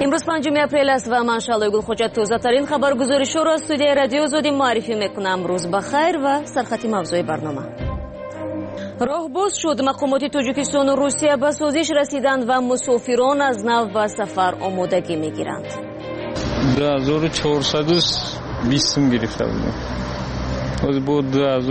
امروز 5 اپریل است و من شعله گلخوجت تازه‌ترین خبرگزاری‌ها را از استودیوی رادیو آزادی معرفی می‌کنم. روز بخیر و سرخط موضوع برنامه. راه باز شد. مقامات تاجیکستان و روسیه به سازش رسیدند و مسافران از نو به سفر آمادگی می‌گیرند. 2420 گرفته بودم. از بود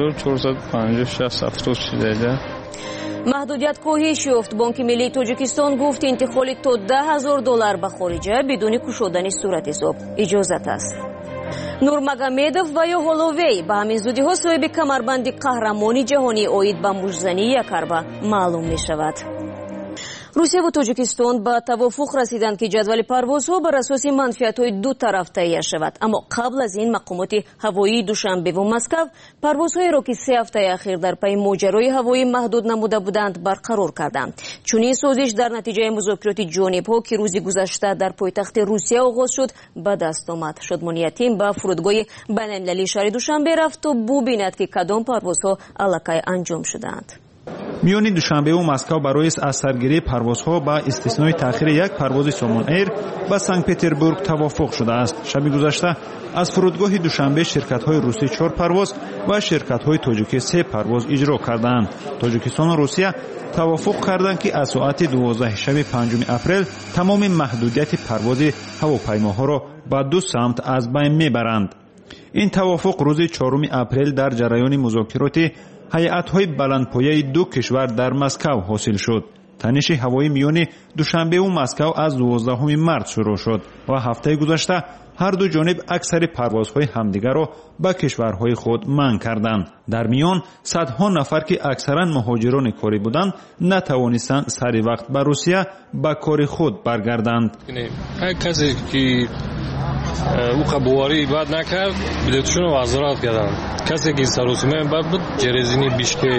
2450 شده. محدودیت کاهش یافت. بانک ملی تاجیکستان گفت انتقال تا $10,000 به خارجه بدون گشودن صورت حساب اجازت است. نورمагомедов و یا هولووی به همین زودی ها صاحب کمربند قهرمانی جهانی اید به مجزنی یک اربه معلوم می شود. روسیه و تاجیکستان به توافق رسیدند که جدول پروازها بر اساس منفعت‌های دو طرف تهیه شود، اما قبل از این مقامات هوایی دوشنبه و مسکو پروازهایی را که 3 هفته اخیر در پی ماجرای هوایی محدود نموده بودند برقرار کردند. چنین سازش در نتیجه مذاکرات جانب‌ها که روز گذشته در پایتخت روسیه آغاز شد به دست آمد. شادمان یتیم به فرودگاه بین‌المللی شهر دوشنبه رفت تا ببیند که کدام پروازها الکی انجام شدند. میانی دوشنبه و مسکو برای از سرگیری پروازها با استثنای تأخیر یک پرواز سامان ایر به سنت پتربورگ توافق شده است. شب گذشته از فرودگاه دوشنبه شرکت‌های روسی 4 پرواز و شرکت‌های تاجیکی 3 پرواز اجرا کردند. تاجیکستان و روسیه توافق کردند که از ساعت 12 شب 5 اپریل تمام محدودیت پرواز هواپیماها را به دو سمت از بین میبرند. این توافق روز 4 اپریل در جریان مذاکرات هیئت‌های بلندپایه دو کشور در مسکو حاصل شد. تنش هوایی میان دوشنبه و مسکو از 12 مارس شروع شد و هفته گذشته هر دو جانب اکثر پروازهای همدیگر را به کشورهای خود منع کردند. در میان صدها نفر که اکثرا مهاجران کاری بودند نتوانستند سری وقت به روسیه به کار خود برگردند. هر کسی که او قبواری بعد نکرد بلیتشون رو وزارت کردن. کسی که سروسمه بعد بود جرزینی بیشکک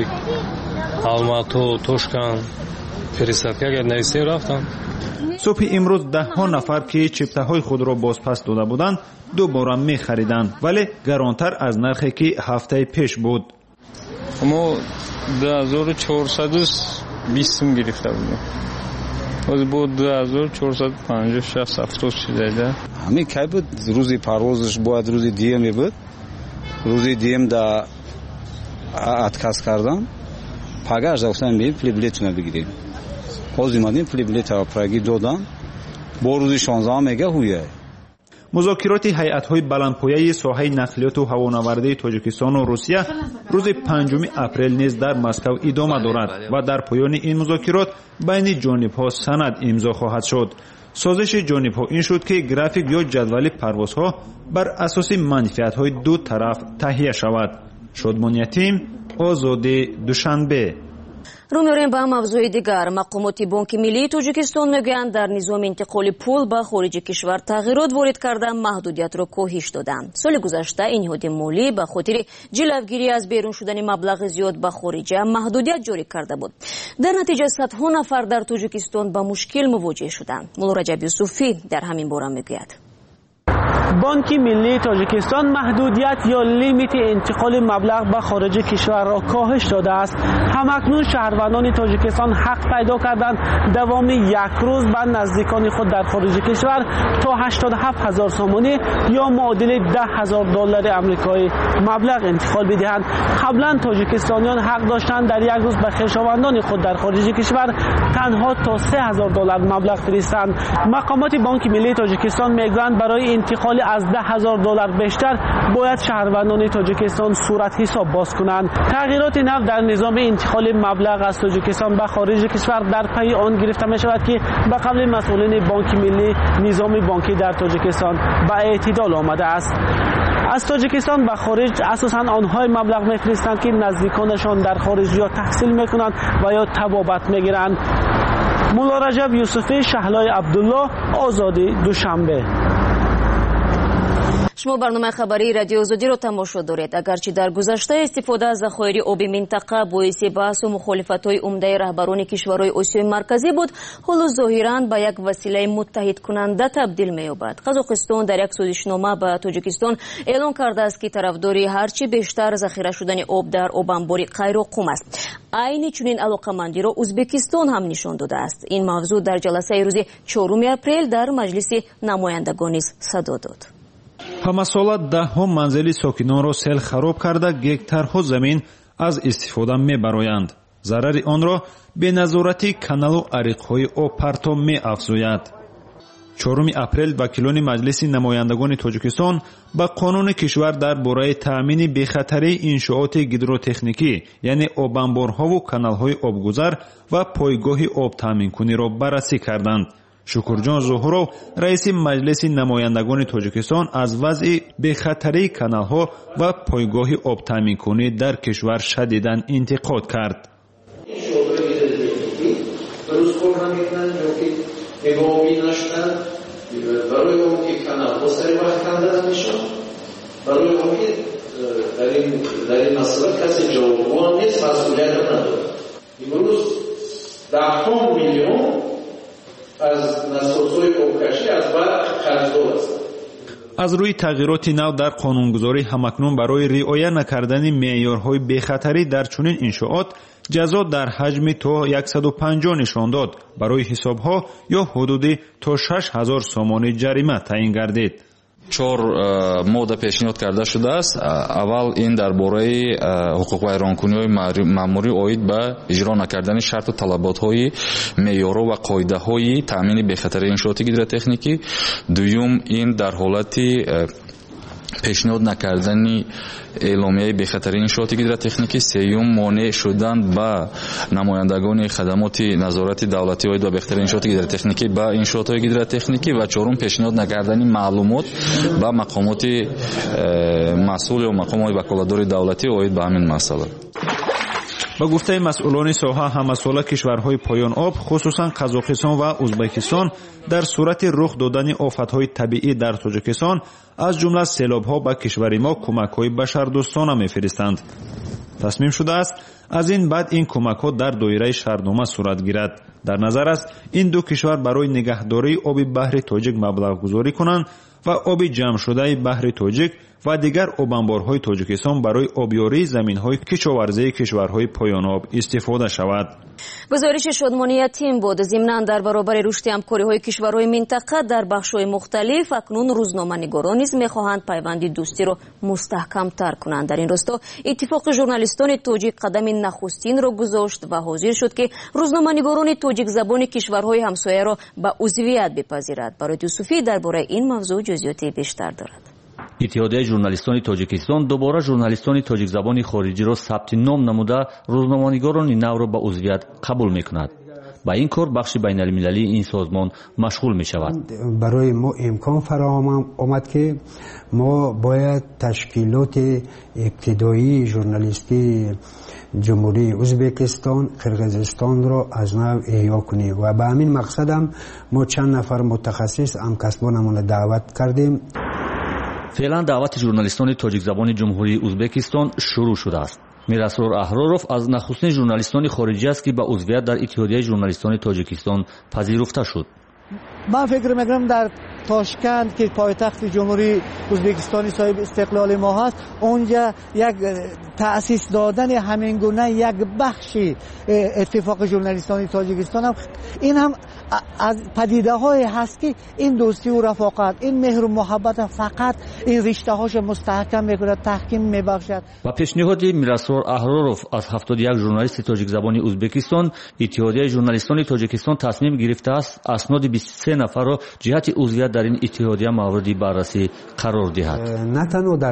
الماتو توشکان فرستاد که نیستی رفتن. صبح امروز 10 نفر که چپته های خود را بازپس داده بودند دوباره می خریدند، ولی گرانتر از نرخی که هفته پیش بود. ما 2420 گرفته بودیم. از بود 2450 شده. همین کی بود روزی پروازش باید روزی دیمی بود. روزی دیم دا اتکاس کردم. پگاش گفتم بلیتتون بگیریم. باز اومدیم بلیت پراگی دادم. با روزی 16 میگه هویه. مذاکرات هیئت‌های بلندپایه ساحه نقلیات و هوانوردی تاجیکستان و روسیه روز 5 اپریل نیز در مسکو ادامه دارد و در پایان این مذاکرات بین جانب‌ها سند امضا خواهد شد. سازش جانب‌ها این شد که گرافیک یا جدول پروازها بر اساس منفعت‌های دو طرف تهیه شود. شادمان یتیم، آزادی دوشنبه. رو می‌ریم به موضوع دیگر. مقامات بانک ملی تاجیکستان میگویند در نظام انتقال پول به خارج کشور تغییرات وارد کرده محدودیت را کاهش دادند. سال گذشته این نهاد مالی به خاطر جلوگیری از بیرون شدن مبلغ زیاد به خارجه محدودیت جاری کرده بود. در نتیجه صدها نفر در تاجیکستان با مشکل مواجه شدند. مولا رجب یوسفی در همین باره میگوید. بانک ملی تاجیکستان محدودیت یا لیمیت انتقال مبلغ به خارج کشور را کاهش داده است. همکنون شهروندان تاجیکستان حق پیدا کردند دوام یک روز به نزدیکان خود در خارج کشور تا 87,000 سامانی یا معادل $10,000 آمریکایی مبلغ انتقال بدهند. قبلا تاجیکستانیان حق داشتند در یک روز به خویشاوندان خود در خارج کشور تنها تا $3,000 مبلغ فرستند. مقامات بانک ملی تاجیکستان میگویند برای انتقال از $10,000 بیشتر باید شهروندان تاجیکستان صورت حساب باز کنند. تغییرات نو در نظام انتقال مبلغ از تاجیکستان به خارج کشور در پی آن گرفته می شود که به قول مسئولین بانک ملی نظام بانکی در تاجیکستان به اعتدال آمده است. از تاجیکستان به خارج اساساً آنهای مبلغ میفرستند که نزدیکانشان در خارج یا تحصیل میکنند و یا طبابت میگیرند. مولا رجب یوسفی، شهلای عبدالله، آزادی دوشنبه. شما برنامه خبری رادیو آزادی را تماشا دارید. اگرچه در گذشته استفاده از ذخایر آبی منطقه باعث بحث و مخالفت‌های عمده رهبران کشورهای آسیای مرکزی بود، حالا ظاهراً به یک وسیله متحد کننده تبدیل می‌یابد. قزاقستان در یک سازشنامه به تاجیکستان اعلام کرده است که طرفداری هرچی بیشتر ذخیره شدن آب در آبانبار قیراقوم است. عین چنین علاقه‌مندی را ازبکستان هم نشان داده است. این موضوع در جلسه روز 4 اپریل در مجلس نمایندگان نیز صدا داد. ҳамасола даҳҳо манзили сокинонро сел хароб карда гектарҳо замин аз истифода мебароянд. зарари онро беназорати каналу ариқҳои обпарто меафзояд. 4 апрел вакилони маҷлиси намояндагони тоҷикистон ба қонуни кишвар дар бораи таъмини бехатарии иншооти гидротехникӣ яъне обанборҳову каналҳои обгузар ва пойгоҳи обтаъминкуниро баррасӣ карданд. шукурҷон зуҳуров раиси маҷлиси намояндагони тоҷикистон аз вазъи бехатарии каналҳо ва пойгоҳи обтаъминкунӣ дар кишвар шадидан интиқод кард. аз рӯи тағйироти нав дар қонунгузорӣ ҳамакнун барои риоя накардани меъёрҳои бехатарӣ дар чунин иншоот ҷазо дар ҳаҷми то 150 нишон дод. барои ҳисобҳо ё ҳудуди то 6000 сомони ҷарима таъин гардид. 4 модда пешниҳод карда шудааст. аввал ин дар бораи ҳуқуқвайронкуниҳои маъмурӣ оид ба иҷро накардани шарту талаботҳои меъёрҳо ва қоидаҳои таъмини бехатарии иншооти гидротехникӣ. дуюм ин дар ҳолати пешниҳод накардани эъломияи бехатарии иншооти гидротехникӣ. сеюм монеъ шудан ба намояндагони хадамоти назорати давлатӣ оид ба бехатарии иншооти гидротехникӣ ба иншоотҳои гидротехникӣ ва чорум пешниҳод накардани маълумот ба мақомоти масъул ё мақомҳои ваколатдори давлатӣ оид ба ҳамин масъала. ба гуфтаи масъулони соҳа ҳамасола кишварҳои поёноб хусусан қазоқистон ва узбекистон дар сурати рух додани офатҳои табиӣ дар тоҷикистон аз ҷумла селобҳо ба кишвари мо кӯмакҳои башардӯстона мефиристанд. тасмим шудааст аз ин баъд ин кӯмакҳо дар доираи шартнома сурат гирад. дар назар аст ин ду кишвар барои нигаҳдории оби баҳри тоҷик маблағгузорӣ кунанд ва оби ҷамъшудаи баҳри тоҷик ва дигар обанборҳои тоҷикистон барои обёрии заминҳои кишоварзии кишварҳои поёноб истифода шавад. гузориши шодмониятин буд. зимнан дар баробари рушди ҳамкориҳои кишварҳои минтақа дар бахшҳои мухталиф акнун рӯзноманигорон низ мехоҳанд пайванди дӯстиро мустаҳкамтар кунанд. дар ин росто иттифоқи журналистони тоҷик қадами нахустинро гузошт ва ҳозир шуд ки рӯзноманигорони тоҷикзабони кишварҳои ҳамсояро ба узвият бипазирад. барои юсуфӣ дар бораи ин мавзӯъ ҷузъиёти бештар дорад. иттиҳодияи журналистони тоҷикистон дубора журналистони тоҷикзабони хориҷиро сабти ном намуда рӯзноманигорони навро ба узвият қабул мекунад. ба ин кор бахши байналмилалии ин созмон машғул мешавад. барои мо имкон фароҳам омад ки мо бояд ташкилоти ибтидоии журналистии ҷумҳурии узбекистон қирғизистонро аз нав эҳё кунем ва ба ҳамин мақсадам мо чанд нафар мутахассис ҳамкасбонамонро даъват кардем. феълан даъвати журналистони тоҷикзабони ҷумҳурии узбекистон шурӯъ шудааст. мирасрор аҳроров аз нахустин журналистони хориҷӣ аст ки ба узвият дар иттиҳодияи журналистони тоҷикистон пазируфта шуд. من فکر میکنم در تاشکند که پایتخت جمهوری ازبکستانی صاحب استقلال ما هست اونجا یک تأسیس دادن همین گونه یک بخشی اتفاق ژورنالیستان تاجیکستان هم این هم از پدیده های هست که این دوستی و رفاقت این مهر و محبت فقط این رشته هاش مستحکم میکنه تحکیم میبخشد. با پیشنهاد میراسرور احرارов از 71 ژورنالیست تاجیک زبانی ازبکستان اتحادیه ژورنالیستان تاجیکستان تصمیم گرفته است اسناد 23 نفر را جهت عضویت در این اتحادیه مورد بررسی قرار دهد. نه تنها در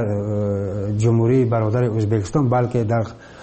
جمهوری برادر ازبکستان بلکه در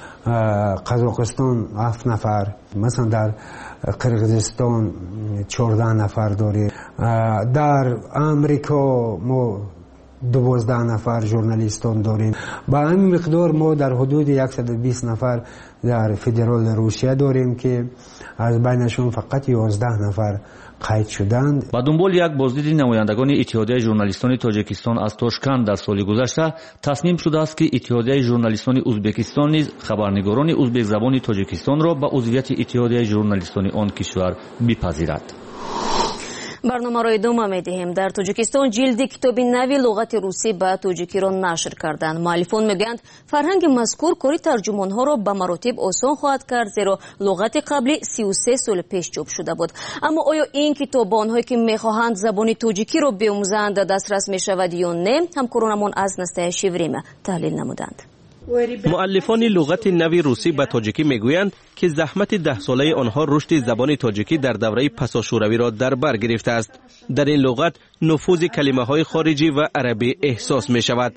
قزاقستان 7 نفر، مثلا در قرقیزستان 14 نفر داریم، در امریکا ما 12 نفر ژورنالیستان داریم. با این مقدار ما در حدود 120 نفر در فدرال روسیه داریم که از بینشون فقط 11 نفر قید شدند. با دنبال یک بازدید نمایندگان اتحادیه ژورنالیستان تاجیکستان از تاشکند در سال گذشته تصمیم شده است که اتحادیه ژورنالیستان ازبکستان نیز خبرنگاران ازبک زبان تاجیکستان را به عضویت اتحادیه ژورنالیستان آن کشور بپذیرد. برنامه را ادامه می‌دهیم. در تاجیکستان جلد کتاب نوی لغت روسی به تاجیکی را نشر کردند. مؤلفان میگویند فرهنگ مذکور کاری ترجمان‌ها را به مراتب آسان خواهد کرد، زیرا لغت قبلی 33 سال پیش چاپ شده بود. اما آیا این کتاب به آنهایی که می‌خواهند زبان تاجیکی را بیاموزند دسترس می‌شود یا نه؟ همکارانمان از نسته شیوریم تحلیل نمودند. مؤلفان لغت نوی روسی به تاجیکی میگویند که زحمت 10 ساله آنها رشد زبان تاجیکی در دوره پساشوروی را در بر گرفته است. در این لغت نفوذ کلمه های خارجی و عربی احساس می شود.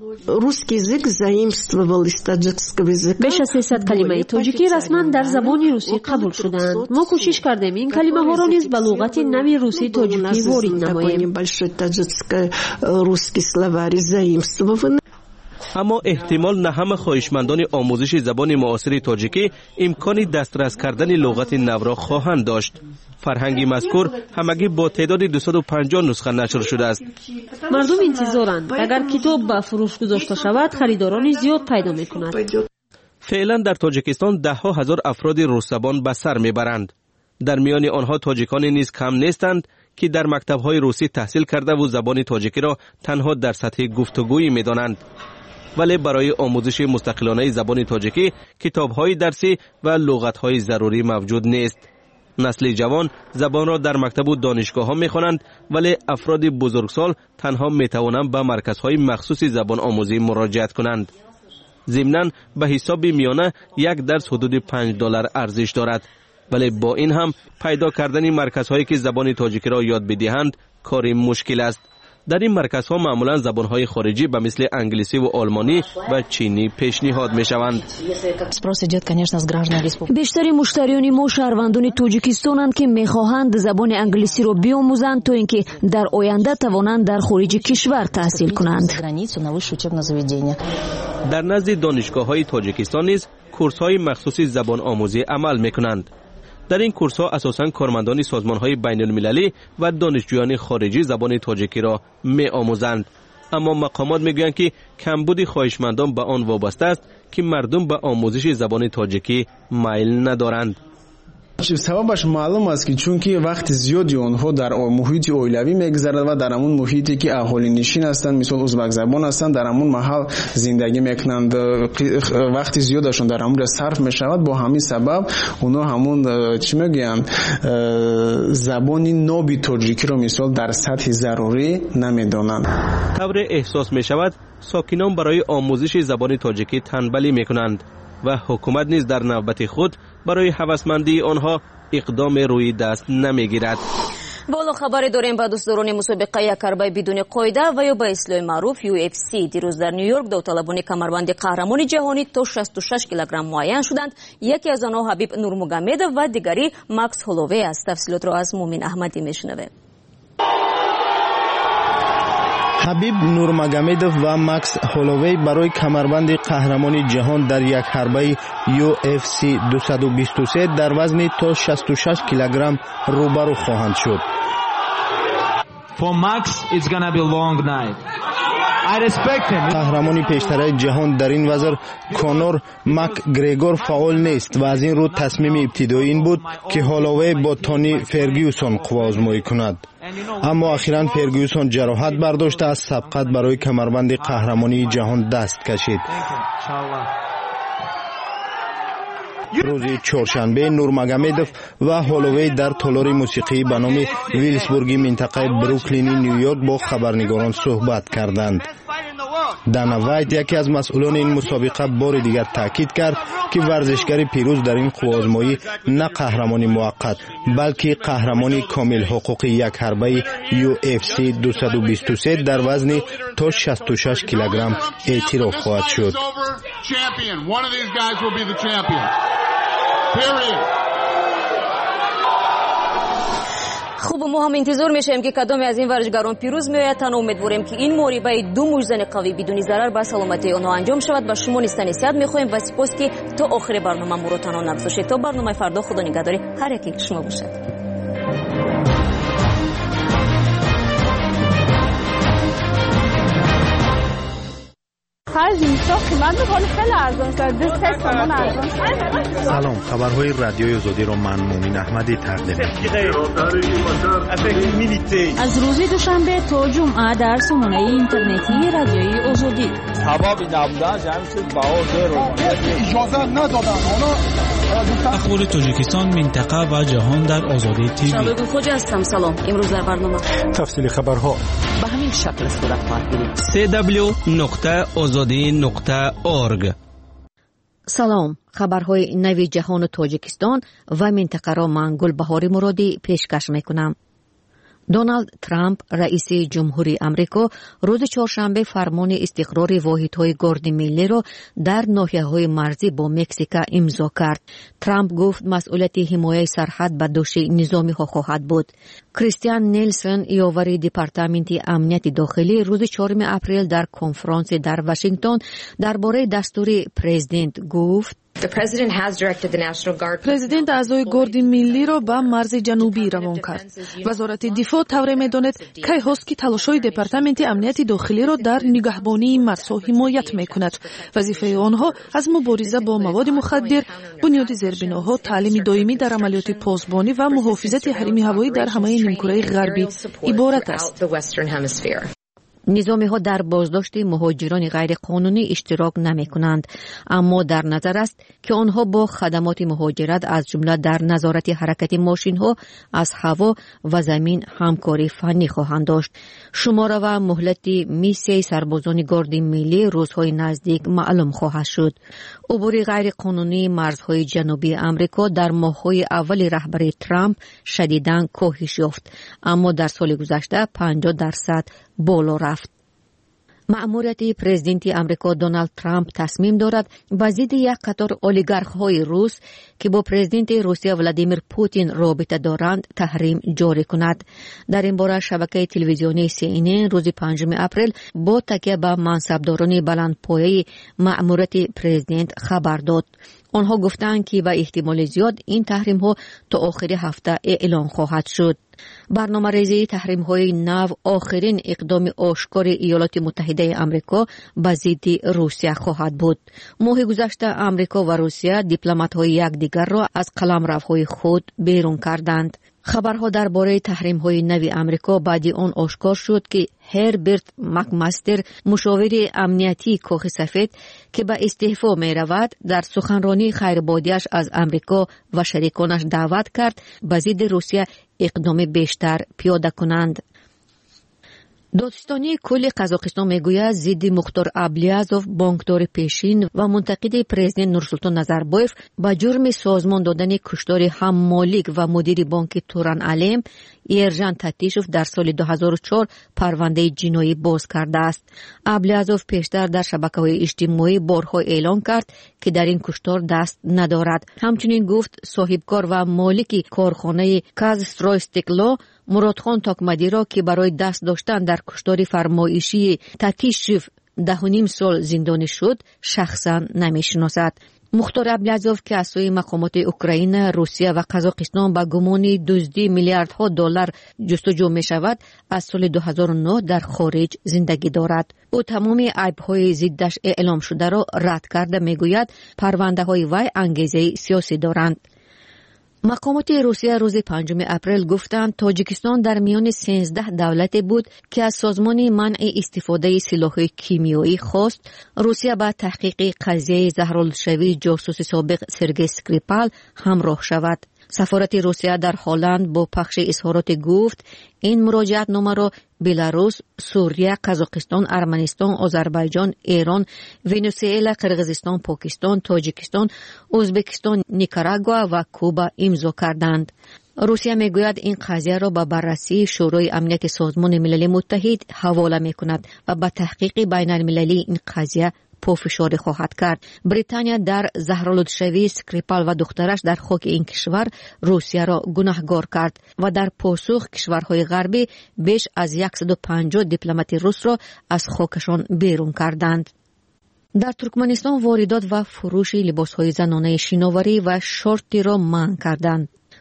بیش از 300 کلمه تاجیکی رسما در زبان روسی قبول شدند. ما کوشش کردیم این کلمه ها را نیز به لغت نوی روسی تاجیکی وارد نماییم. اما احتمال نه همه خواهشمندان آموزش زبان معاصر تاجیکی امکان دسترس کردن لغت نو را خواهند داشت. فرهنگ مذکور همگی با تعداد 250 نسخه نشر شده است. مردم انتظارند اگر کتاب به فروش گذاشته شود خریداران زیاد پیدا می‌کند. فعلا در تاجیکستان ده ها هزار افراد روس زبان به سر میبرند. در میان آنها تاجیکان نیز کم نیستند که در مکتب‌های روسی تحصیل کرده و زبان تاجیکی را تنها در سطح گفتگویی می‌دانند. ولی برای آموزش مستقلانه زبان تاجیکی کتاب‌های درسی و لغت‌های ضروری موجود نیست. نسل جوان زبان را در مکتب و دانشگاه‌ها می‌خوانند، ولی افراد بزرگسال تنها می‌توانند به مرکزهای مخصوص زبان آموزی مراجعت کنند. ضمناً به حساب میانه یک درس حدود $5 ارزش دارد. ولی با این هم پیدا کردن مرکزهایی که زبان تاجیکی را یاد بدهند کاری مشکل است. در این مرکزها معمولا زبانهای خارجی به مثل انگلیسی و آلمانی و چینی پیشنهاد می شوند. بیشتر مشتریان ما شهروندان تاجیکستانند که میخواهند زبان انگلیسی را بیاموزند تا اینکه در آینده توانند در خارج کشور تحصیل کنند. در نزد دانشگاه‌های تاجیکستان نیز کورس‌های مخصوصی زبان آموزی عمل می‌کنند. در این کورس‌ها اساساً کارمندان سازمان‌های بین‌المللی و دانشجویان خارجی زبان تاجیکی را می‌آموزند. اما مقامات می‌گویند که کمبود خواهشمندان به آن وابسته است که مردم به آموزش زبان تاجیکی میل ندارند. سببش معلوم است که چون که وقت زیادی آنها در محیط اولیوی میگذرد و در همون محیطی که اهالی نشین هستند مثل ازبک زبان هستند در همون محل زندگی میکنند، وقتی زیادشون در همون صرف میشود. با همین سبب اونا همون چی میگن زبان نوبی تاجیکی رو مثال در سطح ضروری نمیدانند. طور احساس میشود ساکنان برای آموزش زبان تاجیکی تنبلی میکنند و حکومت نیز در نوبت خود برای هوسمندی آنها اقدام روی دست نمیگیرد. بالا خبری داریم با دوستداران مسابقه یک حربه بدون قاعده و یا به اصطلاح معروف UFC. دیروز در نیویورک داوطلبان کمربند قهرمان جهانی تا 66 کیلوگرم معین شدند. یکی از آنها حبیب نورمگامدوف و دیگری ماکس هولووی است. تفصیلات را از مومن احمدی میشنویم. حبیب نورمگامدوف و ماکس هولووی برای کمربند قهرمانی جهان در یک حربه UFC 223 در وزن تا 66 کیلوگرم روبرو خواهند شد. For Max it's gonna be a long night. I respect him. قهرمانی پیشتر جهان در این وزن کانور مکگریگور فعال نیست و از این رو تصمیم ابتدایی این بود که هولووی با تونی فرگیوسون قوازمایی کند. اما اخیراً فرگیوسون جراحت برداشته از سبقت برای کمربند قهرمانی جهان دست کشید. روز چهارشنبه نورمگامدوف و هولووی در تالار موسیقی به نام ویلسبورگ منطقه بروکلین نیویورک با خبرنگاران صحبت کردند. دانا وایت یکی از مسئولان این مسابقه بار دیگر تاکید کرد که ورزشگر پیروز در این قوازمایی نه قهرمانی موقت بلکه قهرمانی کامل حقوقی یک حربه UFC 223 در وزن تا 66 کیلوگرم اعتراف خواهد شد. خوب ما هم انتظار میشیم که کدام از این ورزشکاران پیروز میآید. تنها امیدواریم که این مبارزه دو موجزن قوی بدون ضرر به سلامتی آنها انجام شود. با شما نیز نصیحت میخواهیم و سپاس که تا آخر برنامه ما رو تنها نگذاشتید. تا برنامه فردا خدا نگهداری هر یکی شما باشد. سلام، خبرهای رادیوی آزادی را من مومن احمدی تقدیم می‌کنم. از روز دوشنبه تا جمعه در سامانه اینترنتی رادیوی آزادی. اخبار تاجیکستان، منطقه و جهان در آزادی تیوی. شبکه خوجا هستم. سلام. امروز در برنامه تفصیل خبرها به همین شکل صورت خواهد گرفت. www.azadi.org. سلام، خبرهای نوی جهان تاجیکستان و منطقه را من گلبهار مرادی پیشکش میکنم. دونالد ترامپ رئیس جمهوری آمریکا روز چهارشنبه فرمان استقرار واحدهای گارد ملی را در ناحیه‌های مرزی با مکزیک امضا کرد. ترامپ گفت مسئولیت حمایت سرحد به دوش نظامی ها خواهد بود. کریستیان نیلسن یاور دپارتمنت امنیت داخلی روز 4 اپریل در کنفرانس در واشنگتن درباره دستور پرزیدنت گفت پرزیدنت اعضای گارد ملی را به مرز جنوبی روان کرد. وزارت دفاع طوری می‌داند که هاست که تلاش‌های دپارتمنت امنیت داخلی را در نگهبانی مرزها حمایت می‌کند. وظیفه آنها از مبارزه با مواد مخدر، بنیاد زیربناها، تعلیم دائمی در عملیات پاسبانی و محافظت حریم هوایی در همه نیمکره غربی عبارت است. نظامی ها در بازداشت مهاجران غیر قانونی اشتراک نمی کنند، اما در نظر است که آنها با خدمات مهاجرت از جمله در نظارت حرکت ماشین ها از هوا و زمین همکاری فنی خواهند داشت. شماره و مهلت میسیه سربازان گارد ملی روزهای نزدیک معلوم خواهد شد. عبور غیر قانونی مرزهای جنوبی آمریکا در ماه‌های اول رهبری ترامپ شدیداً کاهش یافت، اما در سال گذشته 50% بالا رفت. مأموریت پرزیدنت آمریکا دونالد ترامپ تصمیم دارد با ضد یک قطار اولیگارخ‌های روس که با پرزیدنت روسیه ولادیمیر پوتین رابطه دارند تحریم جاری کند. در این باره شبکه تلویزیونی CNN روز 5 اپریل با تکیه به منصبداران بلندپایه مأموریت پرزیدنت خبر داد. آنها گفتند که به احتمال زیاد این تحریم ها تا آخر هفته اعلان خواهد شد. برنامه ریزی تحریم های نو آخرین اقدام آشکار ایالات متحده آمریکا به ضد روسیه خواهد بود. ماه گذشته آمریکا و روسیه دیپلمات های یکدیگر را از قلمروهای خود بیرون کردند. خبرها درباره تحریم های نو آمریکا بعد آن آشکار شد که هربرت مکماستر مشاور امنیتی کاخ سفید که به استعفا می رود در سخنرانی خیربادیش از آمریکا و شریکانش دعوت کرد به ضد روسیه اقدام بیشتر پیاده کنند. دادستانی کل قزاقستان میگوید ضد مختار ابلیازوف بانکدار پیشین و منتقد پرزیدنت نورسولطان نظربایف با جرم سازمان دادن کشتار هم مالک و مدیر بانک توران علیم ایرجان تاتیشوف در سال 2004 پرونده جنایی باز کرده است. ابلیازوف پیشتر در شبکه‌های اجتماعی بارها اعلان کرد که در این کشتار دست ندارد. همچنین گفت صاحبکار و مالک کارخانه کازسترویستکلو مرادخان تاکمدی را که برای دست داشتن در کشتار فرمایشی تاتیشوف 10.5 سال زندانی شد شخصا نمیشناسد. مختار ابلیازوف که از سوی مقامات اوکراین، روسیه و قزاقستان با گمان دزدی میلیاردها دلار جستجو می شود، از سال 2009 در خارج زندگی دارد. او تمام عیب‌های ضدش اعلام شده را رد کرده میگوید پرونده های وی انگیزه سیاسی دارند. مقامات روسیه روز 5 اپریل گفتند تاجیکستان در میان 13 دولت بود که از سازمان منع استفاده سلاح کیمیایی خواست روسیه با تحقیق قضیه زهرالودشوی جاسوس سابق سرگئی اسکریپال همراه شود. سفارت روسیه در هلند با پخش اظهارات گفت این مراجعت نامه را بلاروس، سوریه، قزاقستان، ارمنستان، آذربایجان، ایران، ونزوئلا، قرقیزستان، پاکستان، تاجیکستان، ازبکستان، نیکاراگوا و کوبا امضا کردند. روسیه میگوید این قضیه را به بررسی شورای امنیت سازمان ملل متحد حواله میکند و به تحقیق بین المللی این قضیه پافشاری خواهد کرد. بریتانیا در زهرالودشوی اسکریپال و دخترش در خاک این کشور روسیه را گناهکار کرد و در پاسخ کشورهای غربی بیش از 150 دیپلمات روس را از خاکشان بیرون کردند. در ترکمنستان واردات و فروش لباسهای زنانه شیناوری و شورتی را منع کردند.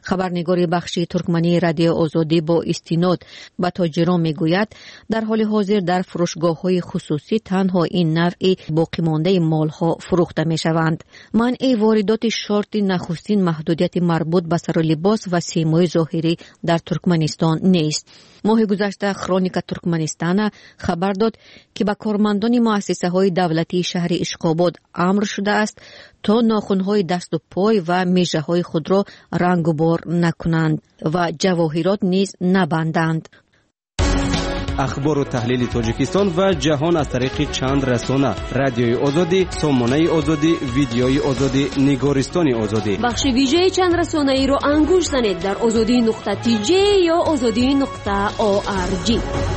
خبرنگار بخش ترکمنی رادیو آزادی با استناد به تاجران میگوید در حال حاضر در فروشگاه‌های خصوصی تنها این نوع باقی مانده مال‌ها فروخته می‌شوند. منع واردات شرط نخستین محدودیت مربوط به سر لباس و سیمای ظاهری در ترکمنستان نیست. ماه گذشته کرونیک ترکمنستان خبر داد که به کارمندان مؤسسه‌های دولتی شهر اشقاباد امر شده است تا ناخن‌های دست و پای و میژه‌های خود را رنگ و بار نکنند و جواهرات نیز نبندند. اخبار و تحلیل تاجیکستان و جهان از طریق چند رسانه: رادیوی آزادی، سامانه آزادی، ویدیوی آزادی، نگارستان آزادی. بخش ویژه چند رسانه ای رو انگوش زنید در azadi.tj یا azadi.org.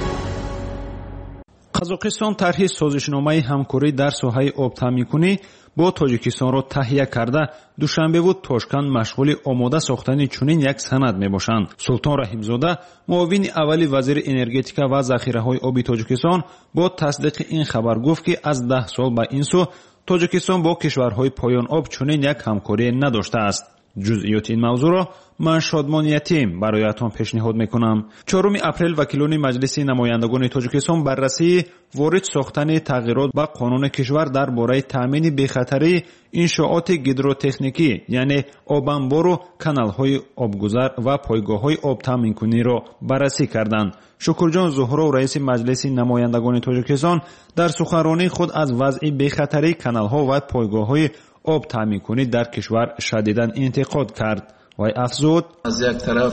قزاقستان طرح سازشنامه همکاری در ساحه آب تامین‌کنی با تاجیکستان را تهیه کرده دوشنبه و تاشکند مشغول آماده ساختن چنین یک سند میباشند. سلطان رحیمزاده معاون اول وزیر انرژتیکا و ذخیره‌های آبی تاجیکستان با تصدیق این خبر گفت که از 10 سال به این سو تاجیکستان با کشورهای پایان آب چنین یک همکاری نداشته است. جزئیات این موضوع را من شادمان یتیم برایتان پیشنهاد میکنم. 4 اپریل وکیلان مجلس نمایندگان تاجیکستان بررسی وارد ساختن تغییرات به قانون کشور درباره تامین بی‌خطری انشاءات گیدروتکنیکی یعنی آبانبار و کانال‌های آبگذر و پایگاه‌های آب تامین کنی را بررسی کردند. شکرجان زهرا رئیس مجلس نمایندگان تاجیکستان در سخنرانی خود از وضع بی‌خطری کانال‌ها و پایگاه‌های آب تامین کنی در کشور شدیداً انتقاد کرد و افزود: از یک طرف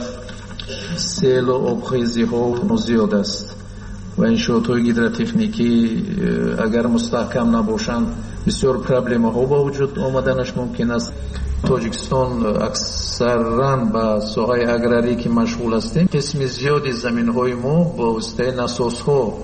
سیل و آبخیزی ها زیاد است و انشاءات گیدروتکنیکی اگر مستحکم نباشند بسیار پرابلم ها با وجود آمدنش ممکن است. تاجیکستان اکثرا به ساحه اگراری که مشغول هستیم قسم زیادی زمین های ما با واسطه نساس ها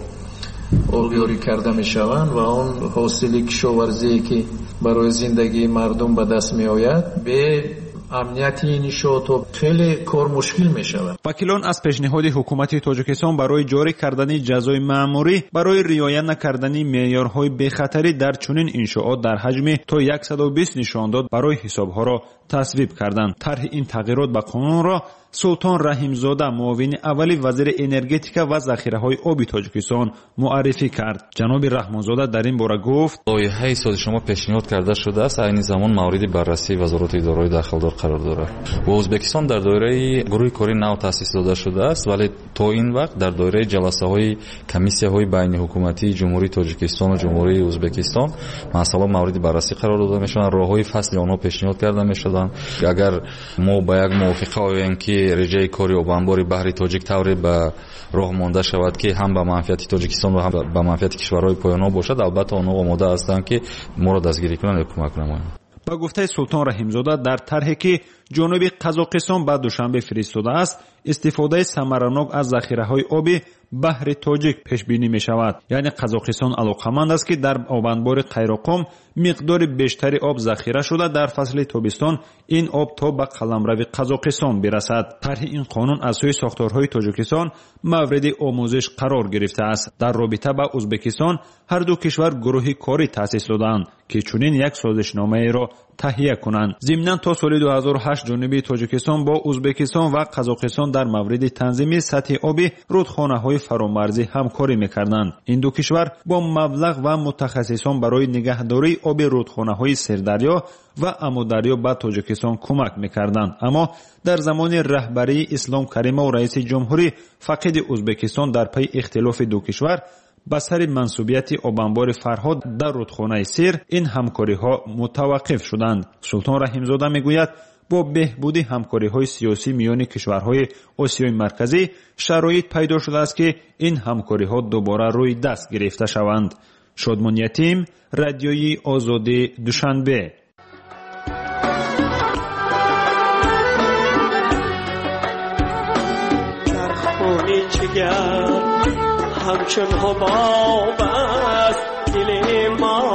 آبیاری کرده می شوند و آن حاصل کشاورزی که برای زندگی مردم به دست می آید به امنیت انشاءات خیلی کار مشکل می شود. وکیلان از پیشنهاد حکومت تاجیکستان برای جاری کردن جزای مأموری برای رعایت نکردن معیارهای بی‌خطری در چنین انشاءات در حجم تا 120 نشانداد برای حسابها را تصویب کردند. طرح این تغییرات به قانون را سلطان رحیمزاده معاون اول وزیر انرژتیکا و ذخیره‌های آبی تاجیکستان معرفی کرد. جناب رحمانزاده در این باره گفت: لایحه سازشنامه پیشنهاد کرده شده است، عین زمان مورد بررسی وزارت اداره داخلدار قرار دارد. و ازبکستان در دایره گروه کاری نو تأسیس داده شده است، ولی تا این وقت در دایره جلسه‌های کمیسیه‌های بین حکومتی جمهوری تاجیکستان و جمهوری ازبکستان مسائل مورد بررسی قرار داده می‌شوند. راه‌های فصل آنها پیشنهاد کرده می‌شوند. اگر ما با یک موافقه آییم که رجای کاری آبانبار بحری تاجیک طوری به راه مانده شود که هم به منفعت تاجیکستان و هم به منفعت کشورهای پایان‌ها باشد، البته آنها آماده هستند که ما را دستگیری کنند و کمک کنند. با گفته سلطان رحیمزاده در طرحی که جنوب قزاقستان بعد دوشنبه فرستاده است استفاده ثمرناک از ذخیره‌های آبی بحر تاجیک پیش بینی می شود. یعنی قزاقستان علاقمند است که در آبانبار قیراقم مقدار بیشتری آب ذخیره شده در فصل تابستان این آب تا به قلمرو قزاقستان برسد. طرح این قانون از سوی ساختارهای تاجیکستان مورد آموزش قرار گرفته است. در رابطه با ازبکستان هر دو کشور گروهی کاری تأسیس دادند که چنین یک سازشنامه را تهیه کنند. ضمناً تا سال 2008 جنوب تاجیکستان با ازبکستان و قزاقستان در مورد تنظیم سطح آبی رودخانه‌های فرامرزی همکاری می‌کردند. این دو کشور با مبلغ و متخصصان برای نگهداری آب رودخانه‌های سردریا و امودریا به تاجیکستان کمک می‌کردند. اما در زمان رهبری اسلام کریمov و رئیس جمهوری فقید ازبکستان در پی اختلاف دو کشور به سر منصوبیت آبانبار فرهاد در رودخانه سیر این همکاری‌ها متوقف شدند. سلطان رحیمزاده میگوید با بهبودی همکاری‌های سیاسی میان کشورهای آسیای مرکزی شرایط پیدا شده است که این همکاری‌ها دوباره روی دست گرفته شوند. شادمان یتیم، رادیوی آزادی، دوشنبه. در خونه جگر همچون حباب است دل ما،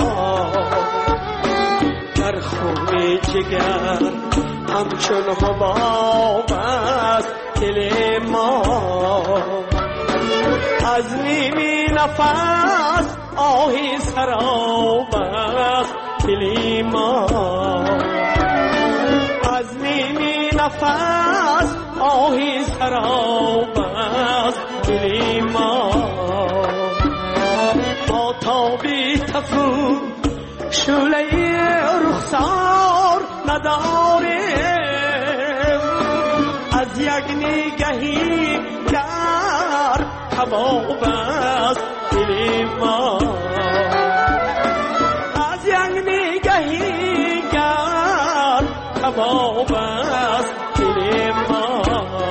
در خونه جگر همچون حباب است دل ما، از نیمی نفس آهی سراب است دل ما، از نیمی نفس شراب است دل ما تابی تفو شعله رخسار نداریم از یک نگهی در کباب است دل ما از یک نگهی در کباب است دل ما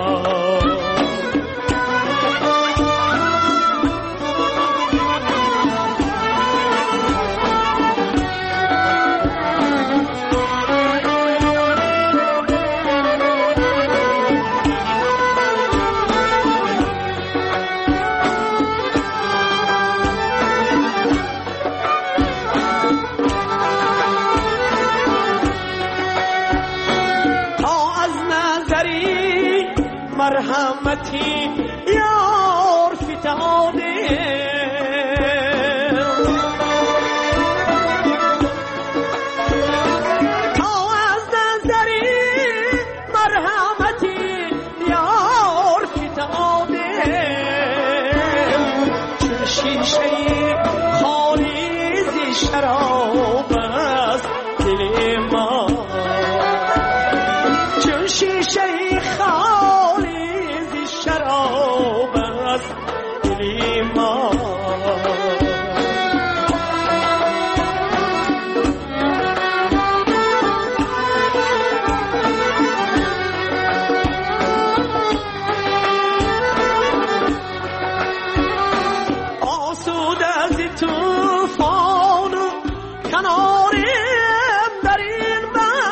مرحمتی یار فتاده تا از نظری مرحمتی یار فتاده چون شیشه خالی ز شراب است دل ما چون شیشه شراب است دل ما آسوده از طوفان کناریم در این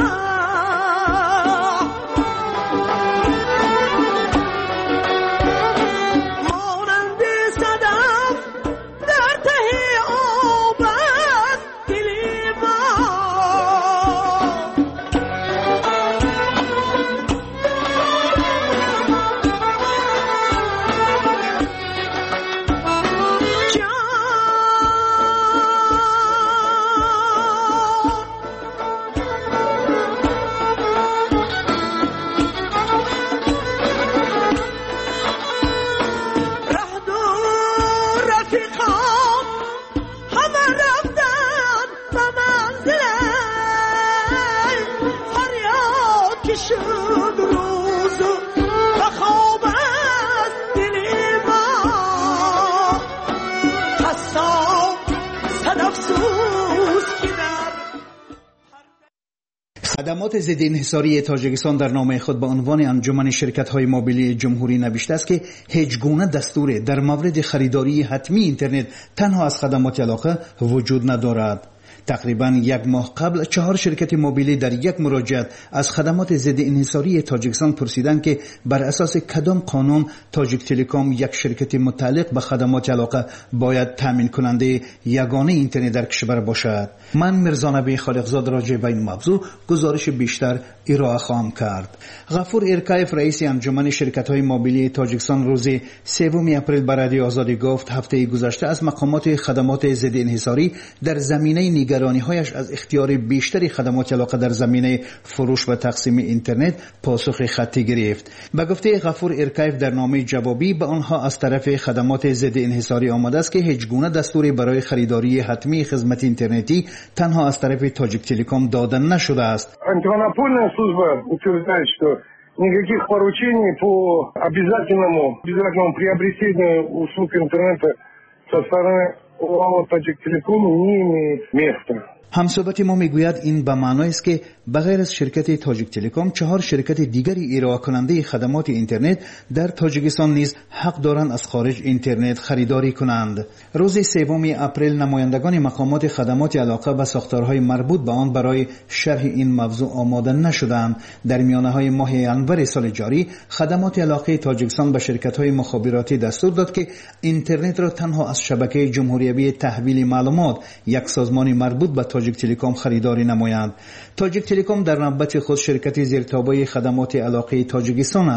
خدمات ضد انحصاری تاجیکستان در نامه خود به عنوان انجمن شرکت‌های موبیلی جمهوری نوشته است که هیچ گونه دستور در مورد خریداری حتمی اینترنت تنها از خدمات علاقه وجود ندارد. تقریبا یک ماه قبل 4 شرکت موبیلی در یک مراجعت از خدمات ضد انحصاری تاجیکستان پرسیدند که بر اساس کدام قانون تاجیک تلکام یک شرکت متعلق به خدمات علاقه باید تامین کننده یگانه اینترنت در کشور باشد. من مرزانبی خالقزاد راجع به این موضوع گزارش بیشتر ارائه خواهم کرد. غفور ارکایف رئیس انجمن شرکت‌های موبیلی تاجیکستان روز 3 اپریل به رادیو آزادی گفت هفته گذشته از مقامات خدمات ضد انحصاری در زمینه نگرانی‌هایش از اختیار بیشتری خدمات علاقه در زمینه فروش و تقسیم اینترنت پاسخ خطی گرفت. به گفته غفور ارکایف در نامه جوابی به آنها از طرف خدمات ضد انحصاری آمده است که هیچ گونه дастуре барои خریداری حتمی خدمت اینترنتی تنها از طرف تاجیک تلکام داده نشده است. Антимонопольная служба утверждает, что никаких поручений по обязательному приобретению услуг интернета со стороны ОАО «Таджиктелеком» не имеет места. همصحبت ما میگوید این به معنای است که بغیر از شرکت تاجیک تلکام 4 شرکت دیگری ارائه کننده خدمات اینترنت در تاجیکستان نیز حق دارند از خارج اینترنت خریداری کنند. روز 3 اپریل نمایندگان مقامات خدمات علاقه به ساختارهای مربوط به آن برای شرح این موضوع آماده نشدند. در میانه‌های ماه انور سال جاری خدمات علاقه تاجیکستان به شرکت‌های مخابراتی دستور داد که اینترنت را تنها از شبکه جمهوری تحویل معلومات یک سازمان مربوط به تاجیک تلکام خریداری نمایند. تاجیک تلکام در نوبت خود شرکت زیرتابع خدمات علاقه تاجیکستان است.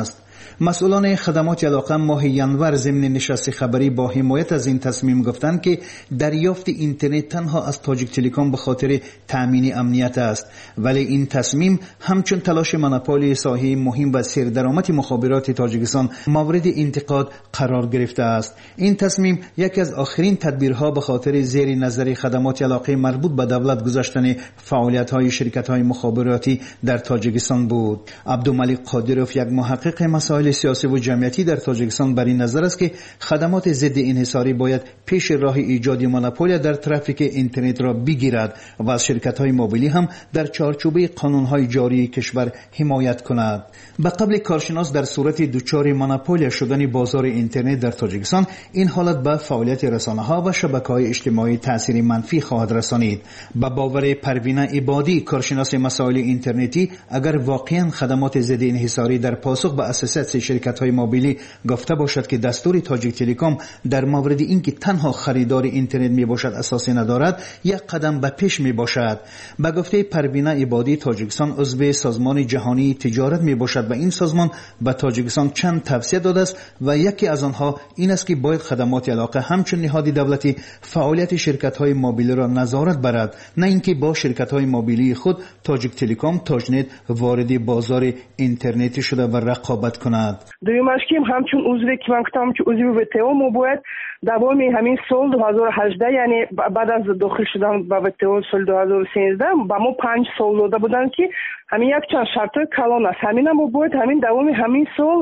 مسئولان خدمات علاقه ماه ینور ضمن نشست خبری با حمایت از این تصمیم گفتند که دریافت اینترنت تنها از تاجیک تلکام به خاطر تامین امنیت است، ولی این تصمیم همچون تلاش مونوپولی ساحه مهم و سردرآمد مخابرات تاجیکستان مورد انتقاد قرار گرفته است. این تصمیم یکی از آخرین تدبیرها به خاطر زیر نظر خدمات علاقه مربوط به دولت گذاشتن فعالیت‌های شرکت‌های مخابراتی در تاجیکستان بود. عبدالملک قادروف، یک محقق مسائل سیاسی و جمعیتی در تاجیکستان، بر این نظر است که خدمات ضد انحصاری باید پیش راه ایجاد مونوپول در ترافیک اینترنت را بگیرد و از شرکت‌های موبیلی هم در چارچوب قانون‌های جاری کشور حمایت کند. به قبل کارشناس در صورت دچار مونوپول شدن بازار اینترنت در تاجیکستان، این حالت به فعالیت رسانه‌ها و شبکه‌های اجتماعی تأثیر منفی خواهد رسانید. با باور پروینه عبادی، کارشناس مسائل اینترنتی، اگر واقعاً خدمات ضد انحصاری در پاسخ به اساسات شرکت‌های موبیلی گفته باشد که دستور تاجیک تلکام در مورد اینکه تنها خریدار اینترنت میباشد اساسی ندارد، یک قدم به پیش میباشد. به گفته پروینه عبادی، تاجیکستان عضو سازمان جهانی تجارت میباشد و این سازمان به تاجیکستان چند توصیه داده است و یکی از آنها این است که باید خدمات علاقه همچون نهاد دولتی فعالیت شرکت‌های موبیلی را نظارت برد، نه اینکه با شرکت‌های موبیلی خود تاجیک تلکام تاجنت وارد بازار اینترنتی شده و رقابت کند. دویمش که همچون عضو که من گفتم که عضو وتو ما باید دوام همین سال 2018 یعنی بعد از داخل شدن به وتو سال 2013 با ما 5 سال داده بودن که همین یک چند شرط کلان است. همین ما باید همین دوام همین سال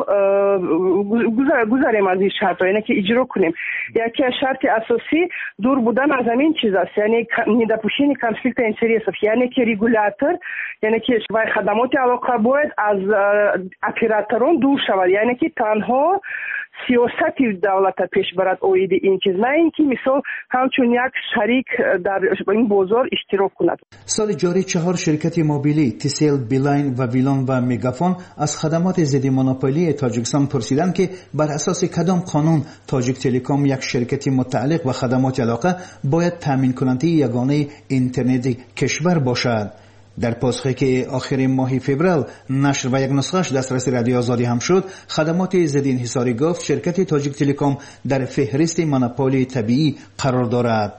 گذاریم از این شرط یعنی که اجرا کنیم. یکی از شرط اساسی دور بودن از همین چیز است، یعنی ندپوشین کانفلیکت اینترس، یعنی که ریگولاتور یعنی که خدمات علاقه باید از اپراتوران دور شود، یعنی که تنها سیاستی دولت پیش برد اوید این چیز، نه اینکه مثلا همچون یک شریک در این بازار اشتراک کند. سال جاری 4 شرکت موبیلی تیسل، بیلاین و ویلان و میگافون از خدمات ضد مونوپولی تاجیکستان پرسیدند که بر اساس کدام قانون تاجیک تلکام، یک شرکت متعلق به خدمات علاقه، باید تامین کننده یگانه اینترنت کشور باشد. در پاسخی که آخر ماه فوریه نشر و یک نسخه‌اش دسترس رادیو آزادی هم شد، خدمات ضد انحصاری گفت شرکت تاجیک تلکام در فهرست مونوپول طبیعی قرار دارد.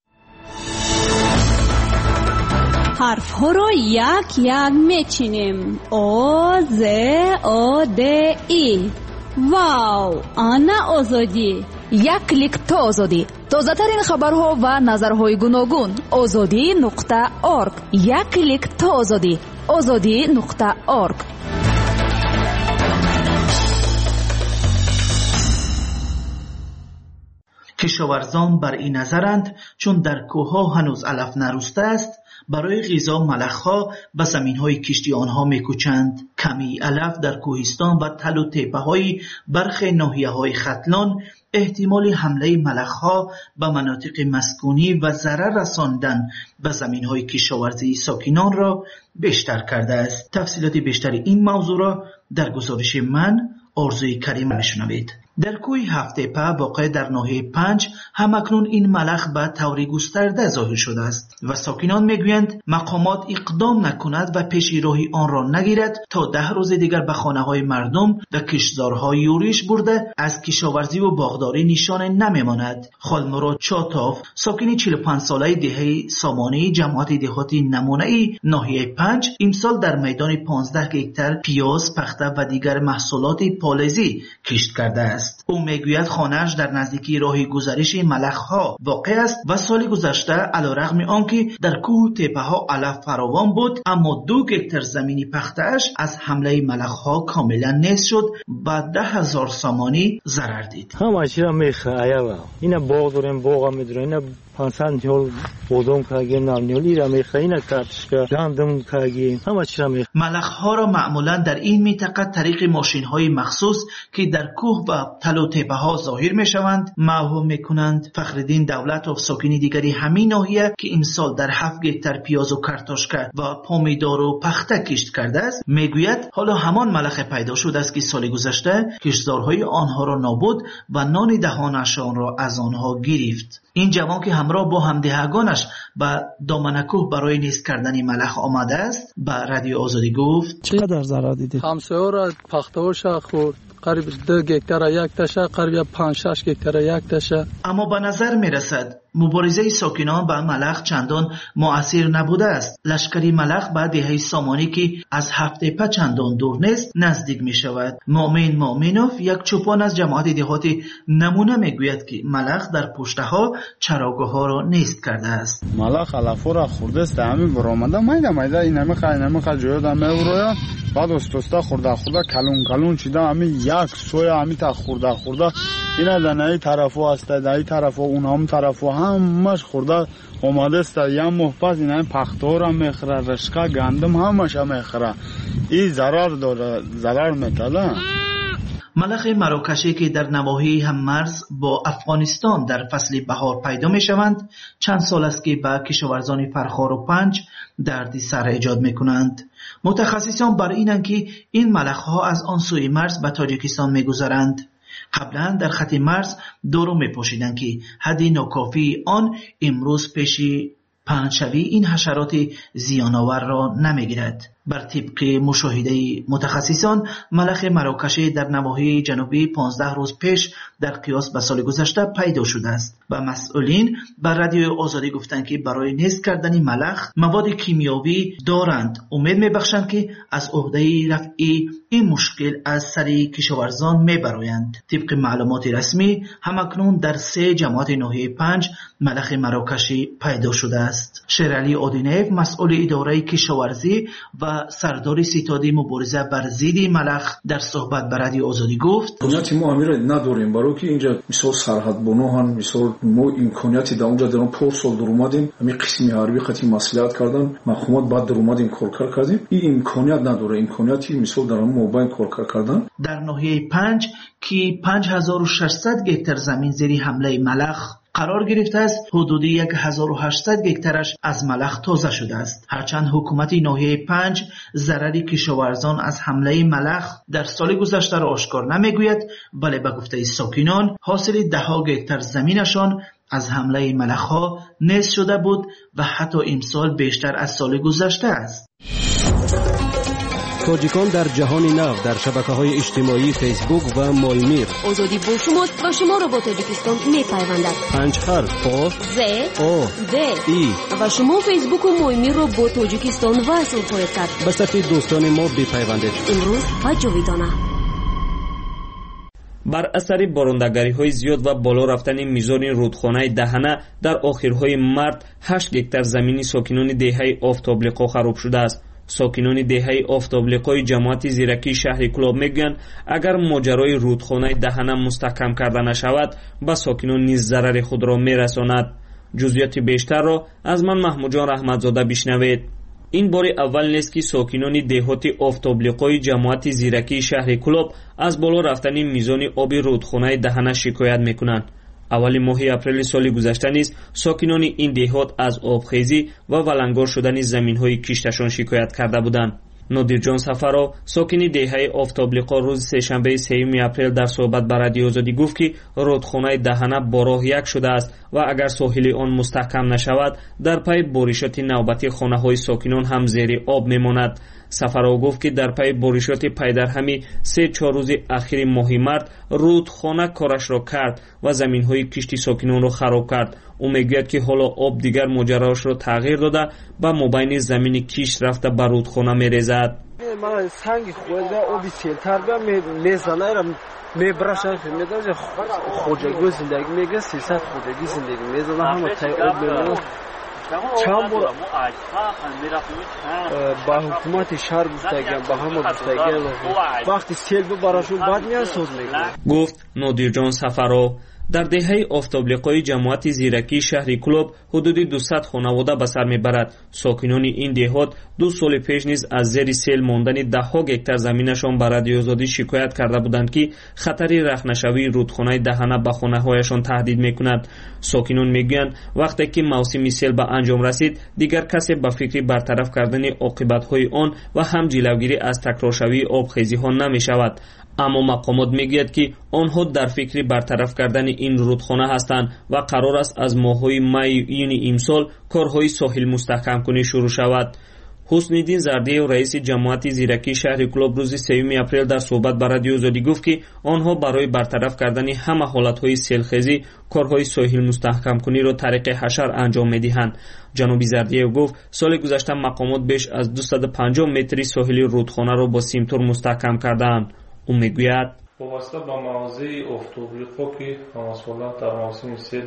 حرف ها را یک یک میچینیم. او ز او د ای. واو، آنا آزادی. یک کلیک تا آزادی. تازه ترین خبرها و نظرهای گوناگون. azadi.org. یک کلیک تا آزادی. azadi.org. کشاورزان بر این نظرند چون در کوه‌ها هنوز علف نرسته است، برای غذا ملخ‌ها به زمین‌های کشتی آنها می‌کوچند. کمی علف در کوهستان و تل و تپه‌های برخی ناحیه‌های ختلان احتمال حمله ملخ‌ها به مناطق مسکونی و ضرر رساندن به زمین‌های کشاورزی ساکنان را بیشتر کرده است. تفصیلات بیشتر این موضوع را در گزارش من آرزوی کریم میشنوید. در کوه هفت تپه واقع در ناحیه 5 همکنون این ملخ به طور گسترده ظاهر شده است و ساکنان میگویند مقامات اقدام نکند و پیش راهی آن را نگیرد تا 10 روز دیگر به خانه‌های مردم و کشتزارها یورش برده از کشاورزی و باغداری نشانه نمیماند. خالمراد چاتاف، ساکن 45 ساله دهه سامانه جماعت دهاتی نمونه‌ای ناحیه 5، امسال در میدان 15 هکتار پیاز، پخته و دیگر محصولات پالایزی کشت کرده است. او میگوید خانه‌اش در نزدیکی راه گذرش ملخ‌ها واقع است و سال گذشته علیرغم آنکه در کوه تپه‌ها علف فراوان بود، اما 2 هکتار زمینی پخته‌اش از حمله ملخ‌ها کاملا نیست شد و 10,000 سامانی ضرر دید. همه میخواه اینا باغ داریم، باغ میداریم، اینا 500 یول بودم کاگیم، نامنیولی را میخواه، اینا کارتشکا جاندم کاگیم، همه چی را میخواه. ملخ‌ها را معمولا در این منطقه طریق ماشین‌های مخصوص که در کوه و تل و تپه‌ها ظاهر میشوند موهوم میکنند. فخرالدین دولت و ساکنی دیگری همین ناحیه که امسال در 7 هکتار پیاز و کارتشکا و پامیدار و پخته کشت کرده است میگوید حالا همان ملخ پیدا شده است که سال گذشته کشتزارهای آنها را نابود و نان دهانشان را از آنها گرفت. این جوان که همراه با همدهگانش به دامنکوه برای نیست کردن ملخ آمده است به رادیو آزادی گفت چقدر ضرر دیدید؟ همسایه را پخته‌اش خورد، قریب 2 گکتار یک تشه، قریب 5-6 گکتار یک تشه. اما به نظر می رسد مبارزه ساکنان با ملخ چندان مؤثر نبوده است. لشکری ملخ به دهه سامانی که از هفته چندان دور نیست نزدیک می شود. مؤمن مؤمنوف یک چوپان از جماعت دهاتی نمونه می گوید که ملخ در پشته ها چراگاه ها را نیست کرده است. ملخ علفو را خورده است، همین برآمده مایده این نمیخواد جویا دم رویا بعد استوستا خورده کلون چیدا همین یک سویا همین تا خورده اینا دنای طرفو است، دای طرفو اون هم طرفو همش خورده اومده است. یا محفظ اینا پختور میخره، رشقه گندم همش میخره. این ضرر داره، ضرر میکنه. ملخ مراکشی که در نواحی هممرز با افغانستان در فصل بهار پیدا می شوند چند سال است که به کشاورزان فرخار و پنج دردی سر ایجاد می کنند. متخصصان بر اینند که این ملخ ها از آن سوی مرز به تاجیکستان می گذرند. قبلا در خط مرز دورو می پوشیدند که حدی ناکافی آن امروز پیشی پهنشوی این حشرات زیانآور را نمیگیرد. بر طبق مشاهده متخصصان ملخ مراکشی در نواحی جنوبی 15 روز پیش در قیاس به سال گذشته پیدا شده است و مسئولین بر رادیو آزادی گفتند که برای نیست کردن ملخ مواد کیمیاوی دارند. امید میبخشند که از عهده رفع این مشکل از سر کشاورزان میبرایند. طبق معلومات رسمی همکنون در 3 جماعت ناحیه 5 ملخ مراکشی پیدا شده است. شیرعلی آدینیف مسئول اداره کشاورزی و سردار ستاد مبارزه بر ضد ملخ در صحبت با رادیو آزادی گفت امکاناتی ما امیر نداریم، برای که اینجا مثال سرحد بنوهن، مثال ما امکاناتی در اونجا در پور سال در اومدیم همین قسمی حربی خاطی مسئولیت کردن مخمات بعد در اومدیم کار کردیم. این امکانات نداره، امکاناتی مثال در موبایل کار کردن. در ناحیه 5 که 5600 گکتار زمین زیر حمله ملخ قرار گرفته است، حدود 1800 گکتارش از ملخ تازه شده است. هرچند حکومت ناحیه 5 ضرری کشاورزان از حمله ملخ در سال گذشته را آشکار نمیگوید، ولی به گفته ساکنان حاصل 10 گکتار زمینشان از حمله ملخ ها نیست شده بود و حتی امسال بیشتر از سال گذشته است. تاجیکان در جهان نو در شبکه‌های اجتماعی فیسبوک و مایمیر. آزادی با شماست و شما را با تاجیکستان می‌پیوندد. 5 حرف آ ز او د ای و شما فیسبوک و مایمیر را با تاجیکستان وصل خواهید کرد. به صفحه دوستان ما بپیوندید. امروز و جاویدانه. بر اثر باروندگری‌های زیاد و بالا رفتن میزان رودخانه دهنه در آخرهای مارت 8 گکتار زمینی ساکنان دهه آفتابلیقا خراب شده است. ساکنان دهه آفتابلیقای جماعت زیرکی شهر کلاب میگن اگر ماجرای رودخانه دهنه مستحکم کرده نشود به ساکنان نیز ضرر خود را میرساند. جزئیات بیشتر را از من محمود جان رحمتزاده بشنوید. این بار اول نیست که ساکنان دهات آفتابلیقای جماعت زیرکی شهر کلاب از بالا رفتن میزان آب رودخانه دهنه شکایت میکنند. اولی ماه اپریل سال گذشته نیز ساکنان این دهات از آبخیزی و ولنگار شدن زمین‌های کشتشان شکایت کرده بودند. نادر جان سفرا ساکن دهه آفتابلیقا روز سه‌شنبه 3 اپریل در صحبت با رادیو آزادی گفت که رودخانه دهنه با راه یک شده است و اگر ساحل آن مستحکم نشود در پی بارشات نوبتی خانه‌های ساکنان هم زیر آب میماند. سفرا گفت که در پی بارشات پی در همی 3-4 روز اخیر ماه مارت رودخانه کارش را کرد و زمین‌های کشتی ساکنان را خراب کرد. او میگوید که حالا آب دیگر ماجراش را تغییر داده و مابین زمین کشت رفته به رودخانه میریزد. من سنگ خورده آبی سیلتر میزنه را میبرشن میدازه خوجگی زندگی میگه 300 خوجگی زندگی میزنه همه تای آب میمونه. چند بار با حکومت شهر گفتگیم با همه گفتگیم وقتی سیل براشون بعد میان سوز میگن. گفت نادر جان سفرا. در دهه آفتابلیقای جماعت زیرکی شهر کلاب حدود 200 خانواده به سر میبرد. ساکنان این دهات 2 سال پیش نیز از زیر سیل ماندن 10 گکتار زمینشان به رادیو آزادی شکایت کرده بودند که خطری رخنشوی رودخانه دهنه به خانه‌هایشان تهدید میکند. ساکنان میگویند وقتی که موسم سیل به انجام رسید دیگر کسی به فکر برطرف کردن عاقبت‌های آن و هم جلوگیری از تکرارشوی آبخیزی‌ها نمی‌شود. аммо мақомот мегӯяд ки онҳо дар фикри бартараф кардани ин рудхона ҳастанд ва қарор аст аз моҳҳои майю июни имсол корҳои соҳил мустаҳкамкунӣ шурӯъ шавад. ҳусниддин зардиев раиси ҷамоати зиракии шаҳри Кӯлоб рӯзи 3 апрел дар суҳбат ба радиои Озодӣ гуфт ки онҳо барои бартараф кардани ҳама ҳолатҳои селхезӣ корҳои соҳил мустаҳкамкуниро тариқи ҳашар анҷом медиҳанд. ҷаноби Зардиев гуфт соли гузашта мақомот беш аз 250 метри соҳили рудхонаро бо симтур мустаҳкам кардаанд. ӯ мегӯяд вобаста ба мавзеи офтоблиқо ки ҳамасола дар мавсими сел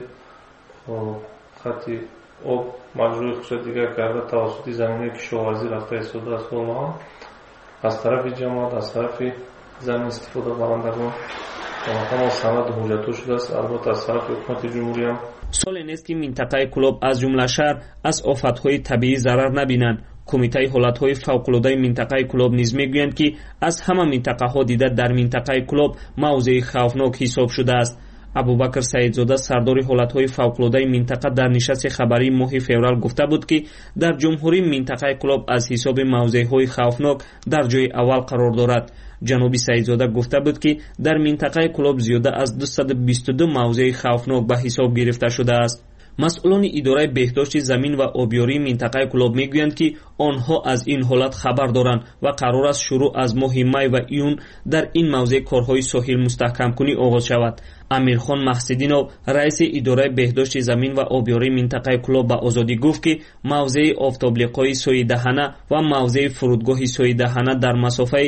хати об маҷрӯи хусусият дигар карда тавассути заминаи кишоварзӣ рафта истода аст. ҳоло ҳам аз тарафи ҷамоат, аз тарафи замин истифода барандагон ҳама санаду ҳуҷҷатҳо шудааст. албатта аз тарафи ҳукумати ҷумҳурӣ ҳам соле нест ки минтақаи Кӯлоб аз ҷумла шаҳр аз офатҳои табиӣ зарар набинанд. кумитаи ҳолатҳои фавқулодаи минтақаи Кӯлоб низ мегӯянд ки аз ҳама минтақаҳо дида дар минтақаи Кӯлоб мавзеи хавфнок ҳисоб шудааст. абубакр саидзода сардори ҳолатҳои фавқулодаи минтақа дар нишасти хабарии моҳи феврал гуфта буд ки дар ҷумҳурӣ минтақаи Кӯлоб аз ҳисоби мавзеъҳои хавфнок дар ҷойи аввал қарор дорад. ҷаноби саидзода гуфта буд ки дар минтақаи Кӯлоб зиёда аз 222 мавзеъи хавфнок ба ҳисоб гирифта шудааст. масъулони идораи беҳдошти замин ва обёрии минтақаи Кӯлоб мегӯянд ки онҳо аз ин ҳолат хабар доранд ва қарор аст шурӯъ аз моҳи май ва июн дар ин мавзеъ корҳои соҳил мустаҳкамкунӣ оғоз шавад. амирхон маҳсидинов раиси идораи беҳдошти замин ва обёрии минтақаи Кӯлоб ба Озодӣ гуфт ки мавзеи офтоблиқои соидаҳана ва мавзеи фурудгоҳи соидаҳана дар масофаи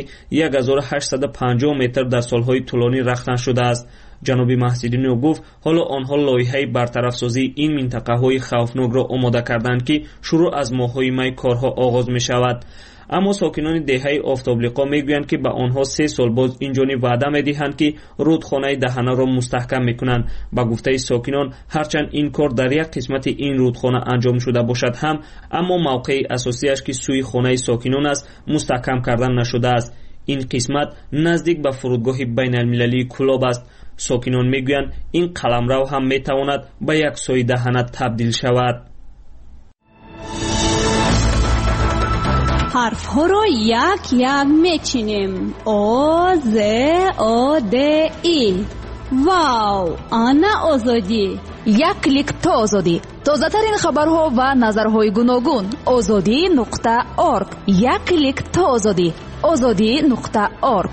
1850 метр дар солҳои тӯлонӣ рахна шудааст. ҷаноби маҳсидинов гуфт ҳоло онҳо лоиҳаи бартарафсозии ин минтақаҳои хавфнокро омода карданд ки шурӯъ аз моҳҳои май корҳо оғоз мешавад. аммо сокинони деҳаи офтоблиқо мегӯянд ки ба онҳо 3 сол боз инҷониб ваъда медиҳанд ки рудхонаи даҳанаро мустаҳкам мекунанд. ба гуфтаи сокинон ҳарчанд ин кор дар як қисмати ин рудхона анҷом шуда бошад ҳам, аммо мавқеи асосияш ки сӯи хонаи сокинон аст мустаҳкам карда нашудааст. ин қисмат наздик ба фурудгоҳи байналмилалии Кӯлоб аст. сокинон мегӯянд ин қаламрав ҳам метавонад ба як соидаҳана табдил шавад. ҳарфҳоро як як мечинем. о з о д и. вау, ана озодӣ. як клик то озодӣ. тозатарин хабарҳо ва назарҳои гуногун. озодӣ.орг. як клик то озодӣ. озодӣ.орг.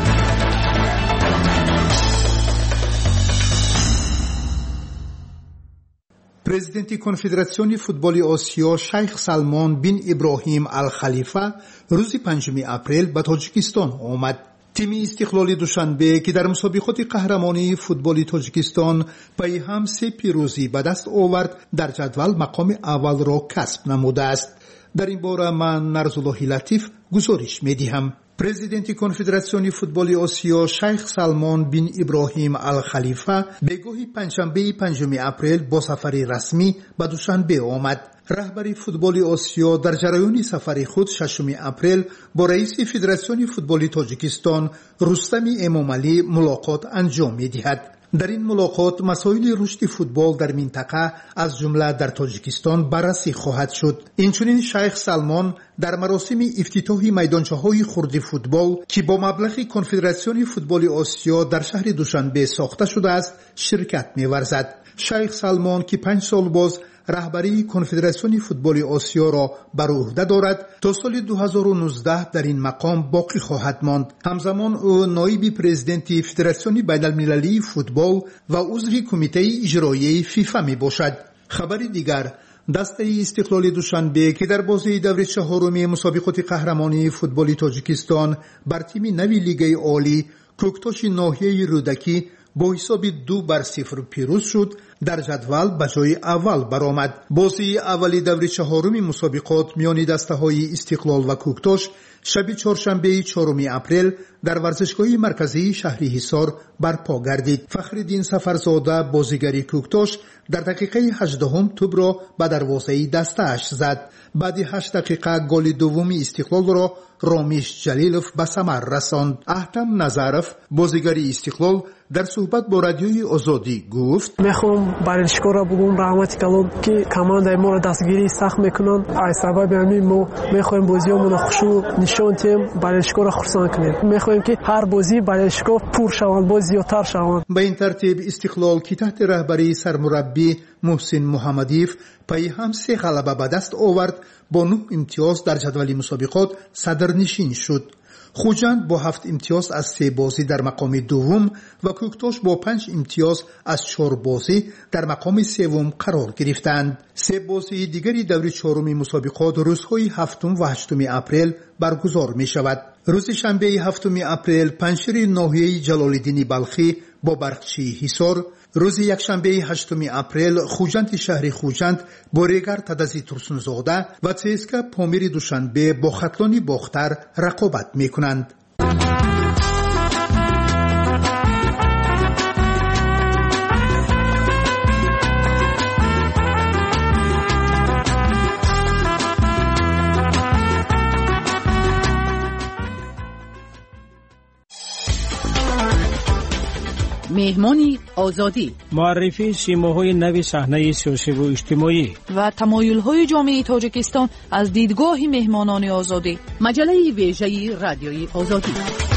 президенти конфедератсиони футболи осиё шайх салмон бин иброҳим ал-халифа рӯзи 5 апрел ба тоҷикистон омад. тими истиқлоли душанбе ки дар мусобиқоти қаҳрамонии футболи тоҷикистон пайҳам 3 пирӯзӣ ба даст овард, дар ҷадвал мақоми аввалро касб намудааст. дар ин бора ман нарзуллоҳи латиф гузориш медиҳам. президенти конфедератсиони футболи осиё шайх салмон бин иброҳим ал-халифа бегоҳи панҷшанбеи 5 апрел бо сафари расмӣ ба душанбе омад. раҳбари футболи осиё дар ҷараёни сафари худ 6 апрел бо раиси федератсиони футболи тоҷикистон рустами эмомалӣ мулоқот анҷом медиҳад. дар ин мулоқот масоили рушди футбол дар минтақа аз ҷумла дар тоҷикистон баррасӣ хоҳад шуд. инчунин шайх салмон дар маросими ифтитоҳи майдончаҳои хурди футбол ки бо маблағи конфедератсиони футболи осиё дар шаҳри душанбе сохта шудааст ширкат меварзад. шайх салмон ки 5 сол боз раҳбарии конфедератсиони футболи осиёро бар уҳда дорад, то соли 2019 дар ин мақом боқӣ хоҳад монд. ҳамзамон ӯ ноиби президенти федератсиони байналмилалии футбол ва узви кумитаи иҷроияи фифа мебошад. хабари дигар, дастаи истиқлоли душанбе ки дар бозии даври 4 мусобиқоти қаҳрамонии футболи тоҷикистон бар тими нави лигаи олӣ кӯктоши ноҳияи рӯдакӣ бо ҳисоби 2-0 пирӯз шуд, дар ҷадвал ба ҷои аввал баромад. бозии аввали даври 4 мусобиқот миёни дастаҳои истиқлол ва кӯктош шаби чоршанбеи 4 апрел дар варзишгоҳи марказии шаҳри ҳисор барпо гардид. фахриддин сафарзода бозигари кӯктош дар дақиқаи 18 тӯбро ба дарвозаи дастааш зад. баъди 8 дақиқа голи дуввуми истиқлолро ромиш ҷалилов ба самар расонд. аҳтам назаров бозигари истиқлол дар суҳбат бо радиои Озодӣ гуфт: мехоҳам барелшикора бугум раҳмати калон ки командаи моро дастгирии сахт мекунанд. аз сабаби ҳамин мо мехоҳем бозиёмона хушу нишон диҳем, барелшикора хурсанд кунем. мехоҳем ки ҳар бозӣ барелшикор пур шаванд, боз зиёдтар шаванд. ба ин тартиб истиқлол ки таҳти раҳбарии сармураббӣ муҳсин муҳаммадиев пайи ҳам 3 ғалаба ба даст овард, бо 9 имтиёз дар ҷадвали мусобиқот садрнишин шуд. хуҷанд бо 7 имтиёз аз 3 бозӣ дар мақоми дуввум ва кӯктош бо 5 имтиёз аз 4 бозӣ дар мақоми севум қарор гирифтанд. 3 бозии дигари даври 4-уми мусобиқот рӯзҳои 7 ва 8 апрел баргузор мешавад. рӯзи шанбеи 7 апрел панҷшири ноҳияи ҷалолиддини балхӣ бо барқчии ҳисор, рӯзи якшанбеи 8 апрел хуҷанди шаҳри хуҷанд бо регар тадази турсунзода ва цска помири душанбе бо хатлони бохтар рақобат мекунанд. مهمانی آزادی، معرفی سیماهای نو صحنه سیاسی و اجتماعی و تمایل‌های جامعه تاجیکستان از دیدگاه مهمانان آزادی. مجله ویژه رادیوی آزادی.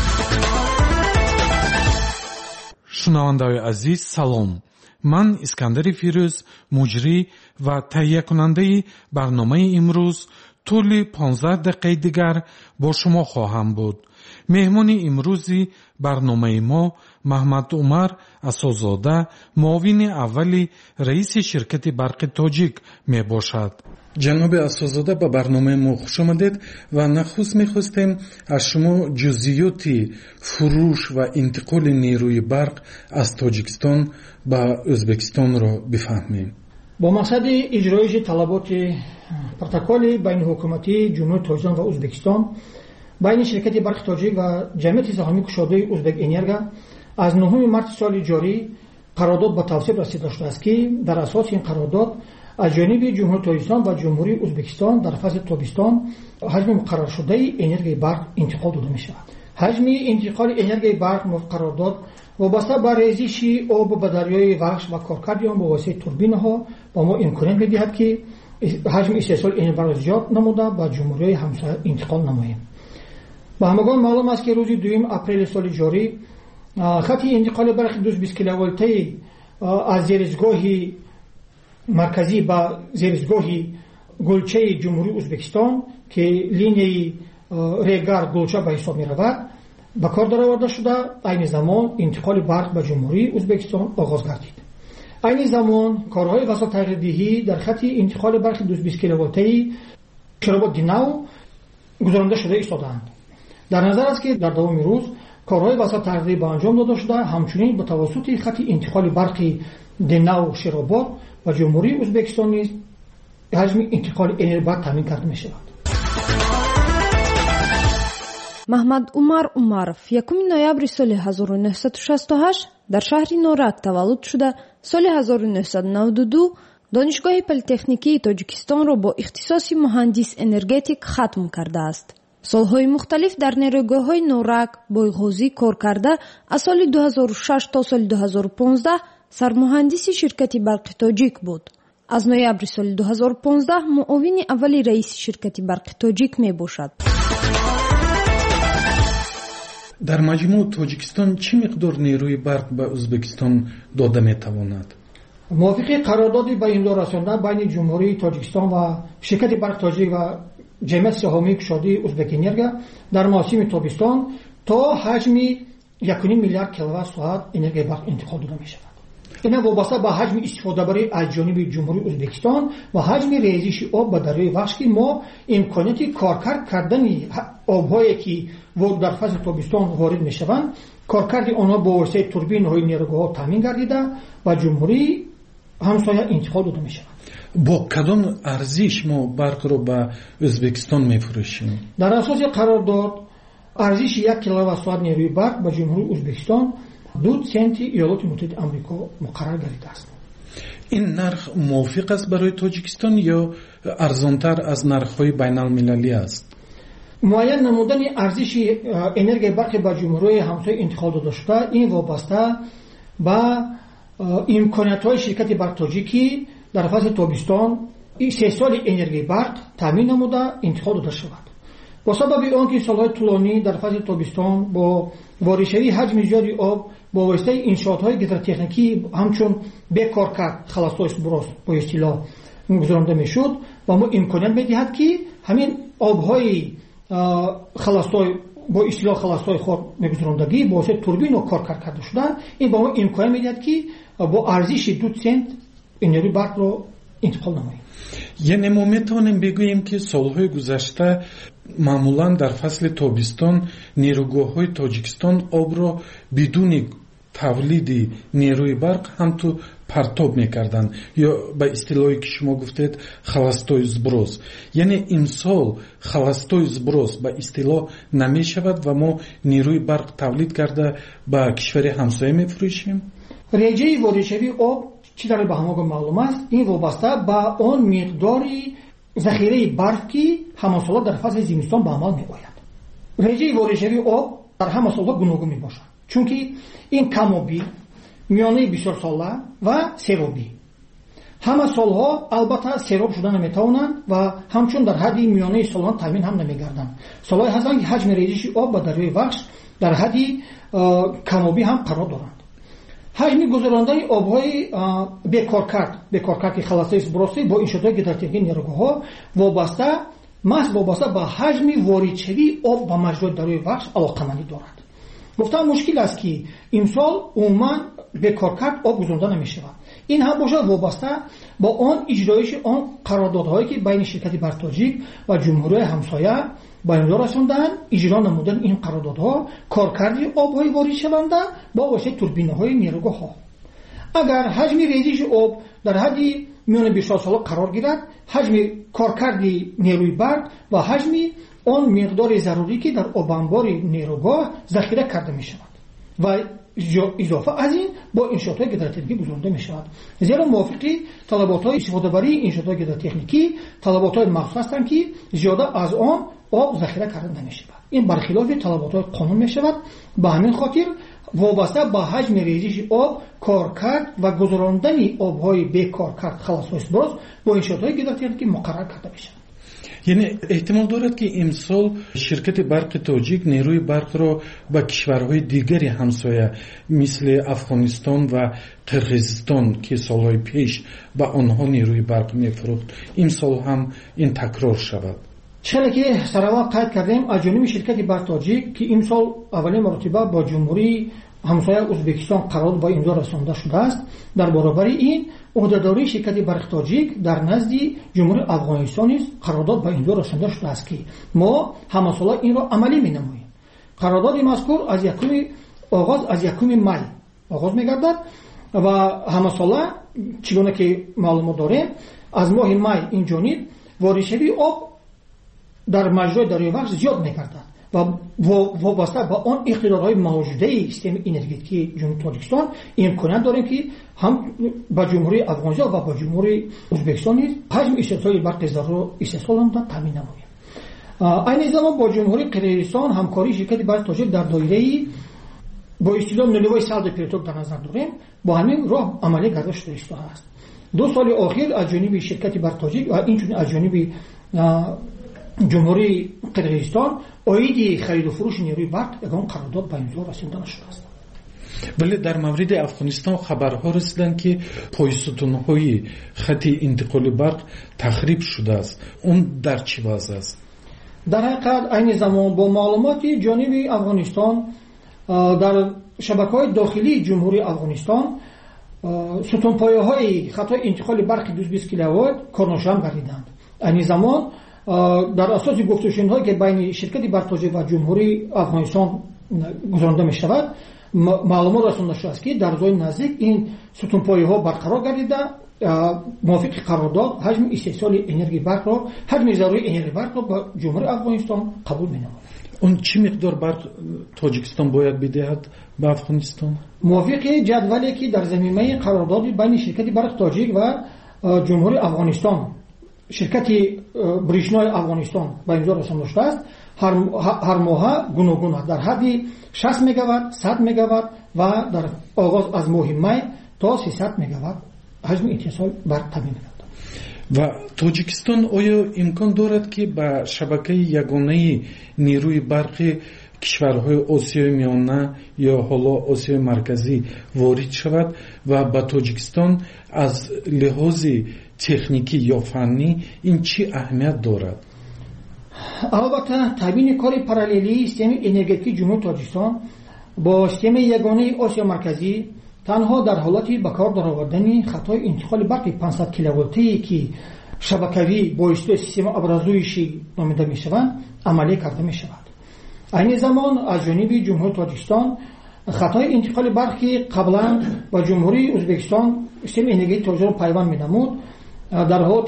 شنوندگان عزیز سلام. من اسکندر فیروز، مجری و تهیه کننده برنامه امروز طول 15 دقیقه دیگر با شما خواهم بود. مهمان امروزی برنامه ما محمد عمر اسدزاده، معاون اولی رئیس شرکت برق تاجیک می باشد. جناب اسدزاده به برنامه ما خوش آمدید و نخست می‌خواستیم از شما جزئیات فروش و انتقال نیروی برق از تاجیکستان به ازبکستان را بفهمیم. با مقصد اجرای طلبات پروتکل بین حکومتی جمهوری تاجیکستان و ازبکستان بین شرکت برق تاجیک و جمعیت سهامی کشاده ازبک انرژی از 9 مارس سال جاری قرارداد به توصیف رسیده شده است که در اساس این قرارداد از جانب جمهوری تاجیکستان و جمهوری ازبکستان در فصل تابستان حجم مقرر شده انرژی برق انتقال داده می شود. حجم انتقال انرژی برق قرارداد وابسته به ریزش آب به دریای وحش و کارکرد آن با واسطه توربین‌ها با ما امکانیت می‌دهد که حجم استحصال انرژی برق زیاد نموده به جمهوری همسایه انتقال نماییم. به همگان معلوم است که روز 2 اپریل سال جاری خط انتقال برق 220 کیلوولتی از زیرزگاه مرکزی به زیرزگاه گلچه جمهوری ازبکستان که لینیه ریگار گلچه به حساب می رود به کار درآورده شده. این زمان انتقال برق به جمهوری ازبکستان آغاز گردید. این زمان کارهای وسایل تغییردهی در خط انتقال برق 220 کیلوولتی شرابات دیناو گذرانده شده ایستادند. در نظر است که در دوام روز کارهای وسایل تغییردهی به انجام داده شده، همچنین به توسط خط انتقال برق دیناو شرابات و جمهوری ازبکستان نیز حجم انتقال انرژی برق تامین کرده می شود. محمد عمر عمرов 1 ноябри соли 1968 дар шаҳри Норак таваллуд шуда, соли 1992 донишгоҳи политехникии Тоҷикистонро бо ихтисоси муҳандис-энергетик хатм кардааст. солҳои мухталиф дар нерӯйгоҳҳои Норак, Бойғозӣ кор карда, аз соли 2006 то соли 2015 сармуҳандиси ширкати барқи Тоҷик буд. аз ноябри соли 2015 муовини аввали раиси ширкати барқи Тоҷик мебошад. در مجموع تاجیکستان چه مقدار نیروی برق به ازبکستان داده میتواند؟ موافق قرارداد به امضا رسانده بین جمهوری تاجیکستان و شرکت برق تاجیک و جمعیت سهامی کشاده ازبک انرژی در موسم تابستان تا حجم 1.5 میلیارد کیلووات ساعت انرژی برق انتقال داده می شود. این وابسته به حجم استفاده بری از جانب جمهوری ازبکستان و حجم ریزش آب به دریای وحش که ما امکانیت کارکرد کردن آب‌هایی که در فصل تابستان وارد میشوند، کارکرد آنها با واسطه توربین‌های نیروگاه‌ها تامین گردیده و جمهوری همسایه انتقال داده میشود. با کدام ارزش ما برق رو به ازبکستان میفروشیم؟ در اساس قرارداد ارزش 1 کیلووات ساعت نیروی برق به جمهوری ازبکستان 2 سنت ایالات متحده آمریکا مقرر گردیده است. این نرخ موافق است برای تاجیکستان یا ارزانتر از نرخ‌های بین‌المللی است؟ معین نمودن ارزش انرژی برق به جمهوری همسایه انتقال داده شده این وابسته به имкониятҳои ширкати барқтоҷикӣ дар фасли тобистон 3 соли энергияи барқ таъмин намуда интиқол дода шавад. бо сабаби он ки солҳои тӯлонӣ дар фасли тобистон бо воридшавии ҳаҷми зиёди об бо воситаи иншоотҳои гидротехникӣ ҳамчун бекоркард халастои сброс бо истилоҳ гузаронда мешуд ва мо имконият медиҳад ки ҳамин обҳои халастой бо истилоҳ халастой хор мегузарондагӣ бо воситаи турбину коркард карда шуда ин ба мо имконият медиҳад ки бо арзиши 2 цент энергияи барқро интиқол намоем. яъне мо метавонем бигӯем ки солҳои гузашта маъмулан дар фасли тобистон нерӯгоҳҳои тоҷикистон обро бидуни тавлиди нерӯи барқ ҳамту партоб мекарданд ё ба истилоҳе ки шумо гуфтед халастои сброс. яъне имсол халастои сброс ба истилоҳ намешавад ва мо нерӯи барқ тавлид карда ба кишвари ҳамсоя мефурӯшем. реҷаи воридшавии об чӣ дар ба ҳамаго маълум аст, ин вобаста ба он миқдори захираи барф ки ҳамасола дар фасли зимистон ба амал меояд. реҷаи воридшавии об дар ҳама солҳо гуногун мебошад, чунки ин камобӣ, миёнаи бисёрсола ва серобӣ. ҳама солҳо албатта сероб шуда наметавонанд ва ҳамчун дар ҳадди миёнаи солона таъмин ҳам намегарданд. солҳое ҳастанд ки ҳаҷми реҷиши об ба дарёи вахш дар ҳадди камобӣ ҳам қарор доранд. ҳаҷми гузарондани обҳои бекоркарди халастои сброси бо иншоотҳои гидротехникии нерӯгоҳҳо вобаста ба ҳаҷми воридшавии об ба маҷрои дарёи вахш алоқамандӣ дорад. гуфтам мушкил аст ки имсол умуман бекоркард об гузаронда намешавад. ин ҳам бошад вобаста ба он иҷроиши он қарордодҳое ки байни ширкати барқтоҷик ва ҷумҳурияи ҳамсоя ба имзо расонданд. иҷро намудани ин қарордодҳо коркарди обҳои воридшаванда бо воситаи турбинаҳои нерӯгоҳҳо. агар ҳаҷми резиши об дар ҳадди миёни бисёрсола қарор гирад, ҳаҷми коркарди нерӯи барқ ва ҳаҷми он миқдори зарурӣ ки дар обанбори нерӯгоҳ захира карда мешавад ва изофа аз ин бо иншоотҳои гидротехникӣ гузаронда мешавад. зеро мувофиқи талаботҳои истифодабарии иншоотҳои гидротехникӣ талаботҳои махсус ҳастанд ки зиёда аз он об захира карда намешавад. ин бархилофи талаботҳои қонун мешавад. ба ҳамин хотир вобаста ба ҳаҷми резиши об коркард ва гузарондани обҳои бекоркард халасои сброс бо иншоотҳои гидротехникӣ муқаррар карда мешавад. яъне эҳтимол дорад ки имсол ширкати барқи тоҷик нерӯи барқро ба кишварҳои дигари ҳамсоя мисли афғонистон ва қирғизистон ки солҳои пеш ба онҳо нерӯи барқ мефурӯхт имсол ҳам ин такрор шавад. чиқадре ки сараввал қайд кардем аз ҷониби ширкати барқтоҷик ки имсол аввалин маротиба бо ҷумҳурии ҳамсоя ӯзбекистон қарород ба имзо расонда шудааст. дар баробари ин ӯҳдадории ширкати барқтоҷик дар назди ҷумҳурии афғонистон низ қарордод ба имзо расонда шудааст ки мо ҳамасола инро амалӣ менамоем. қарордоди мазкур аз 1 май оғоз мегардад ва ҳамасола чӣ гуна ки маълумот дорем аз моҳи май инҷониб воридшавии об дар маҷрои дарёи вахш зиёд мегардад ва вобаста ба он иқтидорҳои мавҷудаи системаи энергетикии ҷумҳурии тоҷикистон имконият дорем ки ҳам ба ҷумҳурии афғонистон ва ба ҷумҳурии ӯзбекистон низ ҳаҷми истеҳсоли барқи зарурро истеҳсол намуда таъмин намоем. айни замон бо ҷумҳурии қирғизистон ҳамкории ширкати барқи тоҷик дар доираи бо истилоҳ нулевой салдо переток дар назар дорем бо ҳамин роҳ амалӣ карда шуда истодааст. 2 соли охир аз ҷониби ширкати барқи тоҷик ва инчунин аз ҷониби ҷумҳурии қирғизистон оиди хариду фурӯши нерӯи барқ ягон қарордод ба имзо расонда нашудааст. вале дар мавриди афғонистон хабарҳо расиданд ки пойсутунҳои хати интиқоли барқ тахриб шудааст. он дар чӣ вазъ аст? дар ҳақиқат айни замон бо маълумоти ҷониби афғонистон дар шабакаҳои дохилии ҷумҳурии афғонистон сутунпояҳои хатҳои интиқоли барқи 220 киловольт корношам гардиданд. айни замон дар асоси гуфтушунидҳое ки байни ширкати барқтоҷик ва ҷумҳурии афғонистон гузаронда мешавад маълумот расонда шудааст ки дар рӯзҳои наздик ин сутунпояҳо барқарор гардида мувофиқи қарордод ҳаҷми истеҳсоли энергияи барқро ҳаҷми зарурии энергияи барқро ба ҷумҳурии афғонистон қабул менамояд. он чӣ миқдор барқ тоҷикистон бояд бидиҳад ба афғонистон? мувофиқи ҷадвале ки дар заминаи қарордоди байни ширкати барқи тоҷик ва ҷумҳурии афғонистон ширкати бришнои афғонистон ба имзо расонда шудааст, ҳар моҳа гуногун аст дар ҳадди 60 мегаватт, 100 мегаватт ва дар оғоз аз моҳи май то تا 300 مگاوات حجم اتصال برق تامین می‌کند. و توجیکستان آیا امکان دارد که به شبکه یگانه نیروی برقی کشورهای آسیای میانه یا حالا آسیای مرکزی وارد شود و به توجیکستان از لحاظ تکنیکی یا فنی این چی اهمیت دارد؟ البته تامین کار پاراللی سیستم انرژتیکی جمهوری تاجیکستان با سیستم یگانه آسیا مرکزی تنها در حالتی به کار درآوردن خطای انتقال برق 500 کیلوولتی که شبکوی با واسطه سیستم ابرازویشی نامیده میشوند عملی کرده میشود. این زمان از جانب جمهوری تاجیکستان خطای انتقال برقی قبلا با جمهوری ازبکستان سیستم انرژی تاجیک پیوند می‌نمود در حالت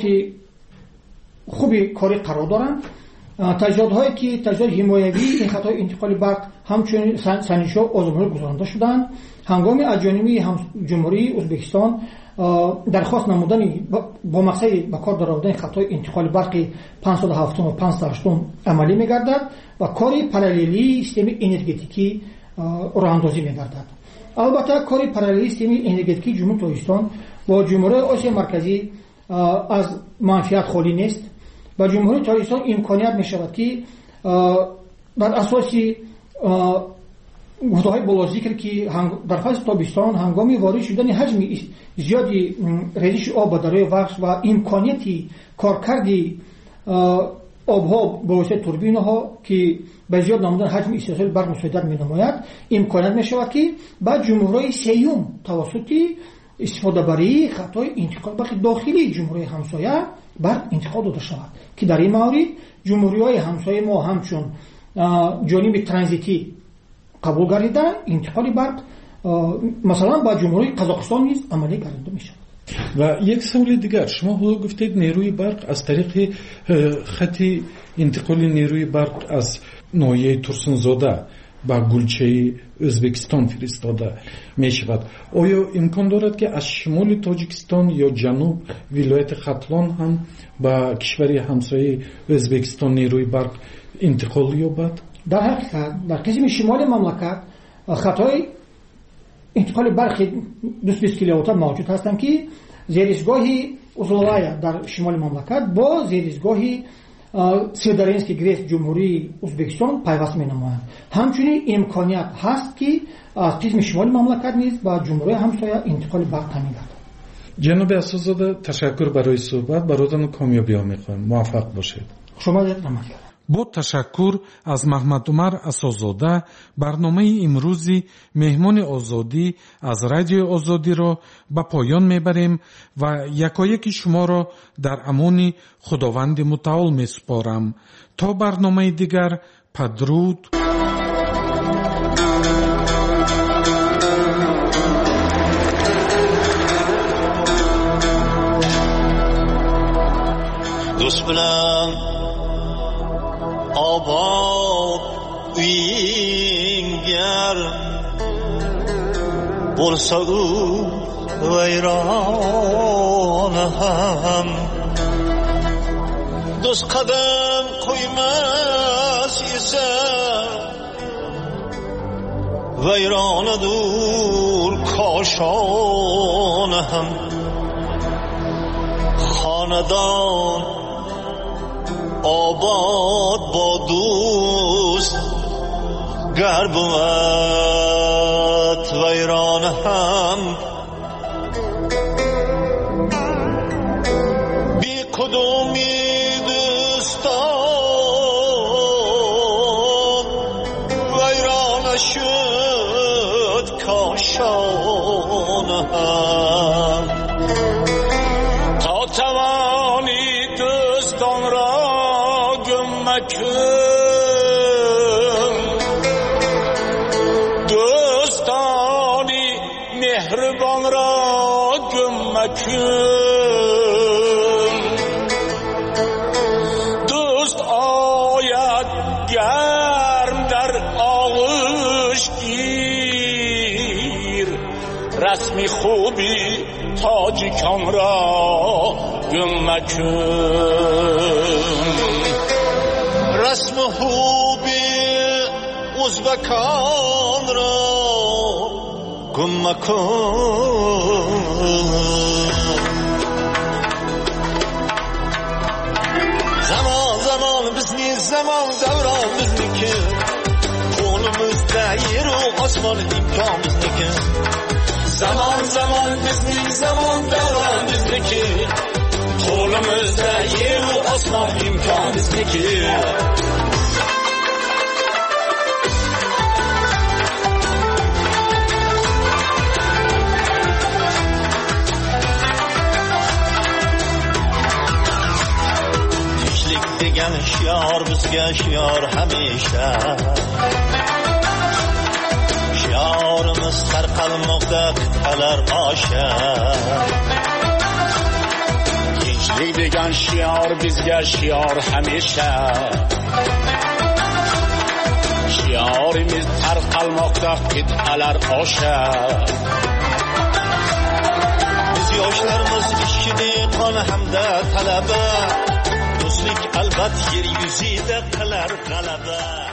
خوبی کاری قرار دارند. تجهیزات‌هایی که تجهیزات حمایوی این خطای انتقال برق همچنین سنجش‌ها آزمایش گذرانده شدند. هنگامی از جانب جمهوری ازبکستان درخواست نمودن با مقصد به کار درآوردن خطای انتقال برق 507 و 508 عملی می‌گردد و کاری پاراللی سیستم انرژتیکی راه‌اندازی می‌گردد. البته کاری پاراللی سیستم انرژتیکی جمهوری تاجیکستان با جمهوری آسیا مرکزی از منفعت خالی نیست. با جمهوری تاجیکستان امکانیت می‌شود که بر اساس گفته‌های بالا ذکر که در فصل تابستان هنگامی وارد شدن حجم زیادی ریزش آب به دریای وخش و امکانیتی کارکرد آبها با واسطه توربین‌ها که به زیاد نمودن حجم استحصال برق مساعدت می‌نماید امکانیت می‌شود که بعد جمهوری سیوم توسط استفاده بری خطای انتقال برق داخلی جمهوری همسایه برق انتقال داده شود که در این مورد جمهوری‌های همسایه ما همچون جانب ترانزیتی قبول گردیدن انتقال برق مثلا با جمهوری قزاقستان نیز عملی گردیده میشه. و یک سوال دیگر، شما حالا گفتید نیروی برق از طریق خط انتقال نیروی برق از ناحیه ترسنزاده با گلچه ازبکستان فرستاده می شود. آیا امکان دارد که از شمال تاجیکستان یا جنوب ولایت ختلان هم با کشور همسایه ازبکستان نیروی برق انتقال یابد؟ در حقیقت در قسم شمال مملکت خطای انتقال برق 220 کیلووات موجود هستند که زیرسگاهی اوزولایه در شمال مملکت با زیرسگاهی سیدارینسکی گریس جمهوری ازبکستان پیوست می‌نمایند. همچنین امکانیت هست که از قسم شمال مملکت نیز با جمهوری همسایه انتقال برق تامین گردد. جناب اساس‌زاده تشکر برای صحبت. براتون کامیابی‌ها می‌خوایم. موفق باشید. شما دلتمند. با تشکر از محمد عمر اساس‌زاده برنامه امروزی مهمان آزادی از رادیو آزادی را به پایان میبریم و یکایک شما را در امان خداوند متعال میسپارم. تا برنامه دیگر بدرود. دوست بلم آباد وینگر بولسا او ویران هم دوست قدم قویمز یزم ویران دور کاشان هم خاندان آباد با دوست گر بود ویران هم بی کدومی دوستان ویران شد کاشان هم تا توانی دوستان را دوستانی مهربان را گمکن دوست آید گرم در آغوش گیر رسمی خوبی تاجیکان را گمکن رسم خوبی ازبکان را گم مکن zaman bizni zaman davron bizniki qo'limizda yeru osmon imkon bizniki zaman bizning zaman davron bizniki qo'limizda yeru osmon imkon bizniki degan shior bizga shior hamisha shiorimiz tarqalmoqda qit'alar osha tinchlik degan shior bizga shior hamisha shiorimiz tarqalmoqda qit'alar osha biz yoshlarimiz ishchi dehqon hamda talaba do'stlik albat yer yuzida qilar g'alaba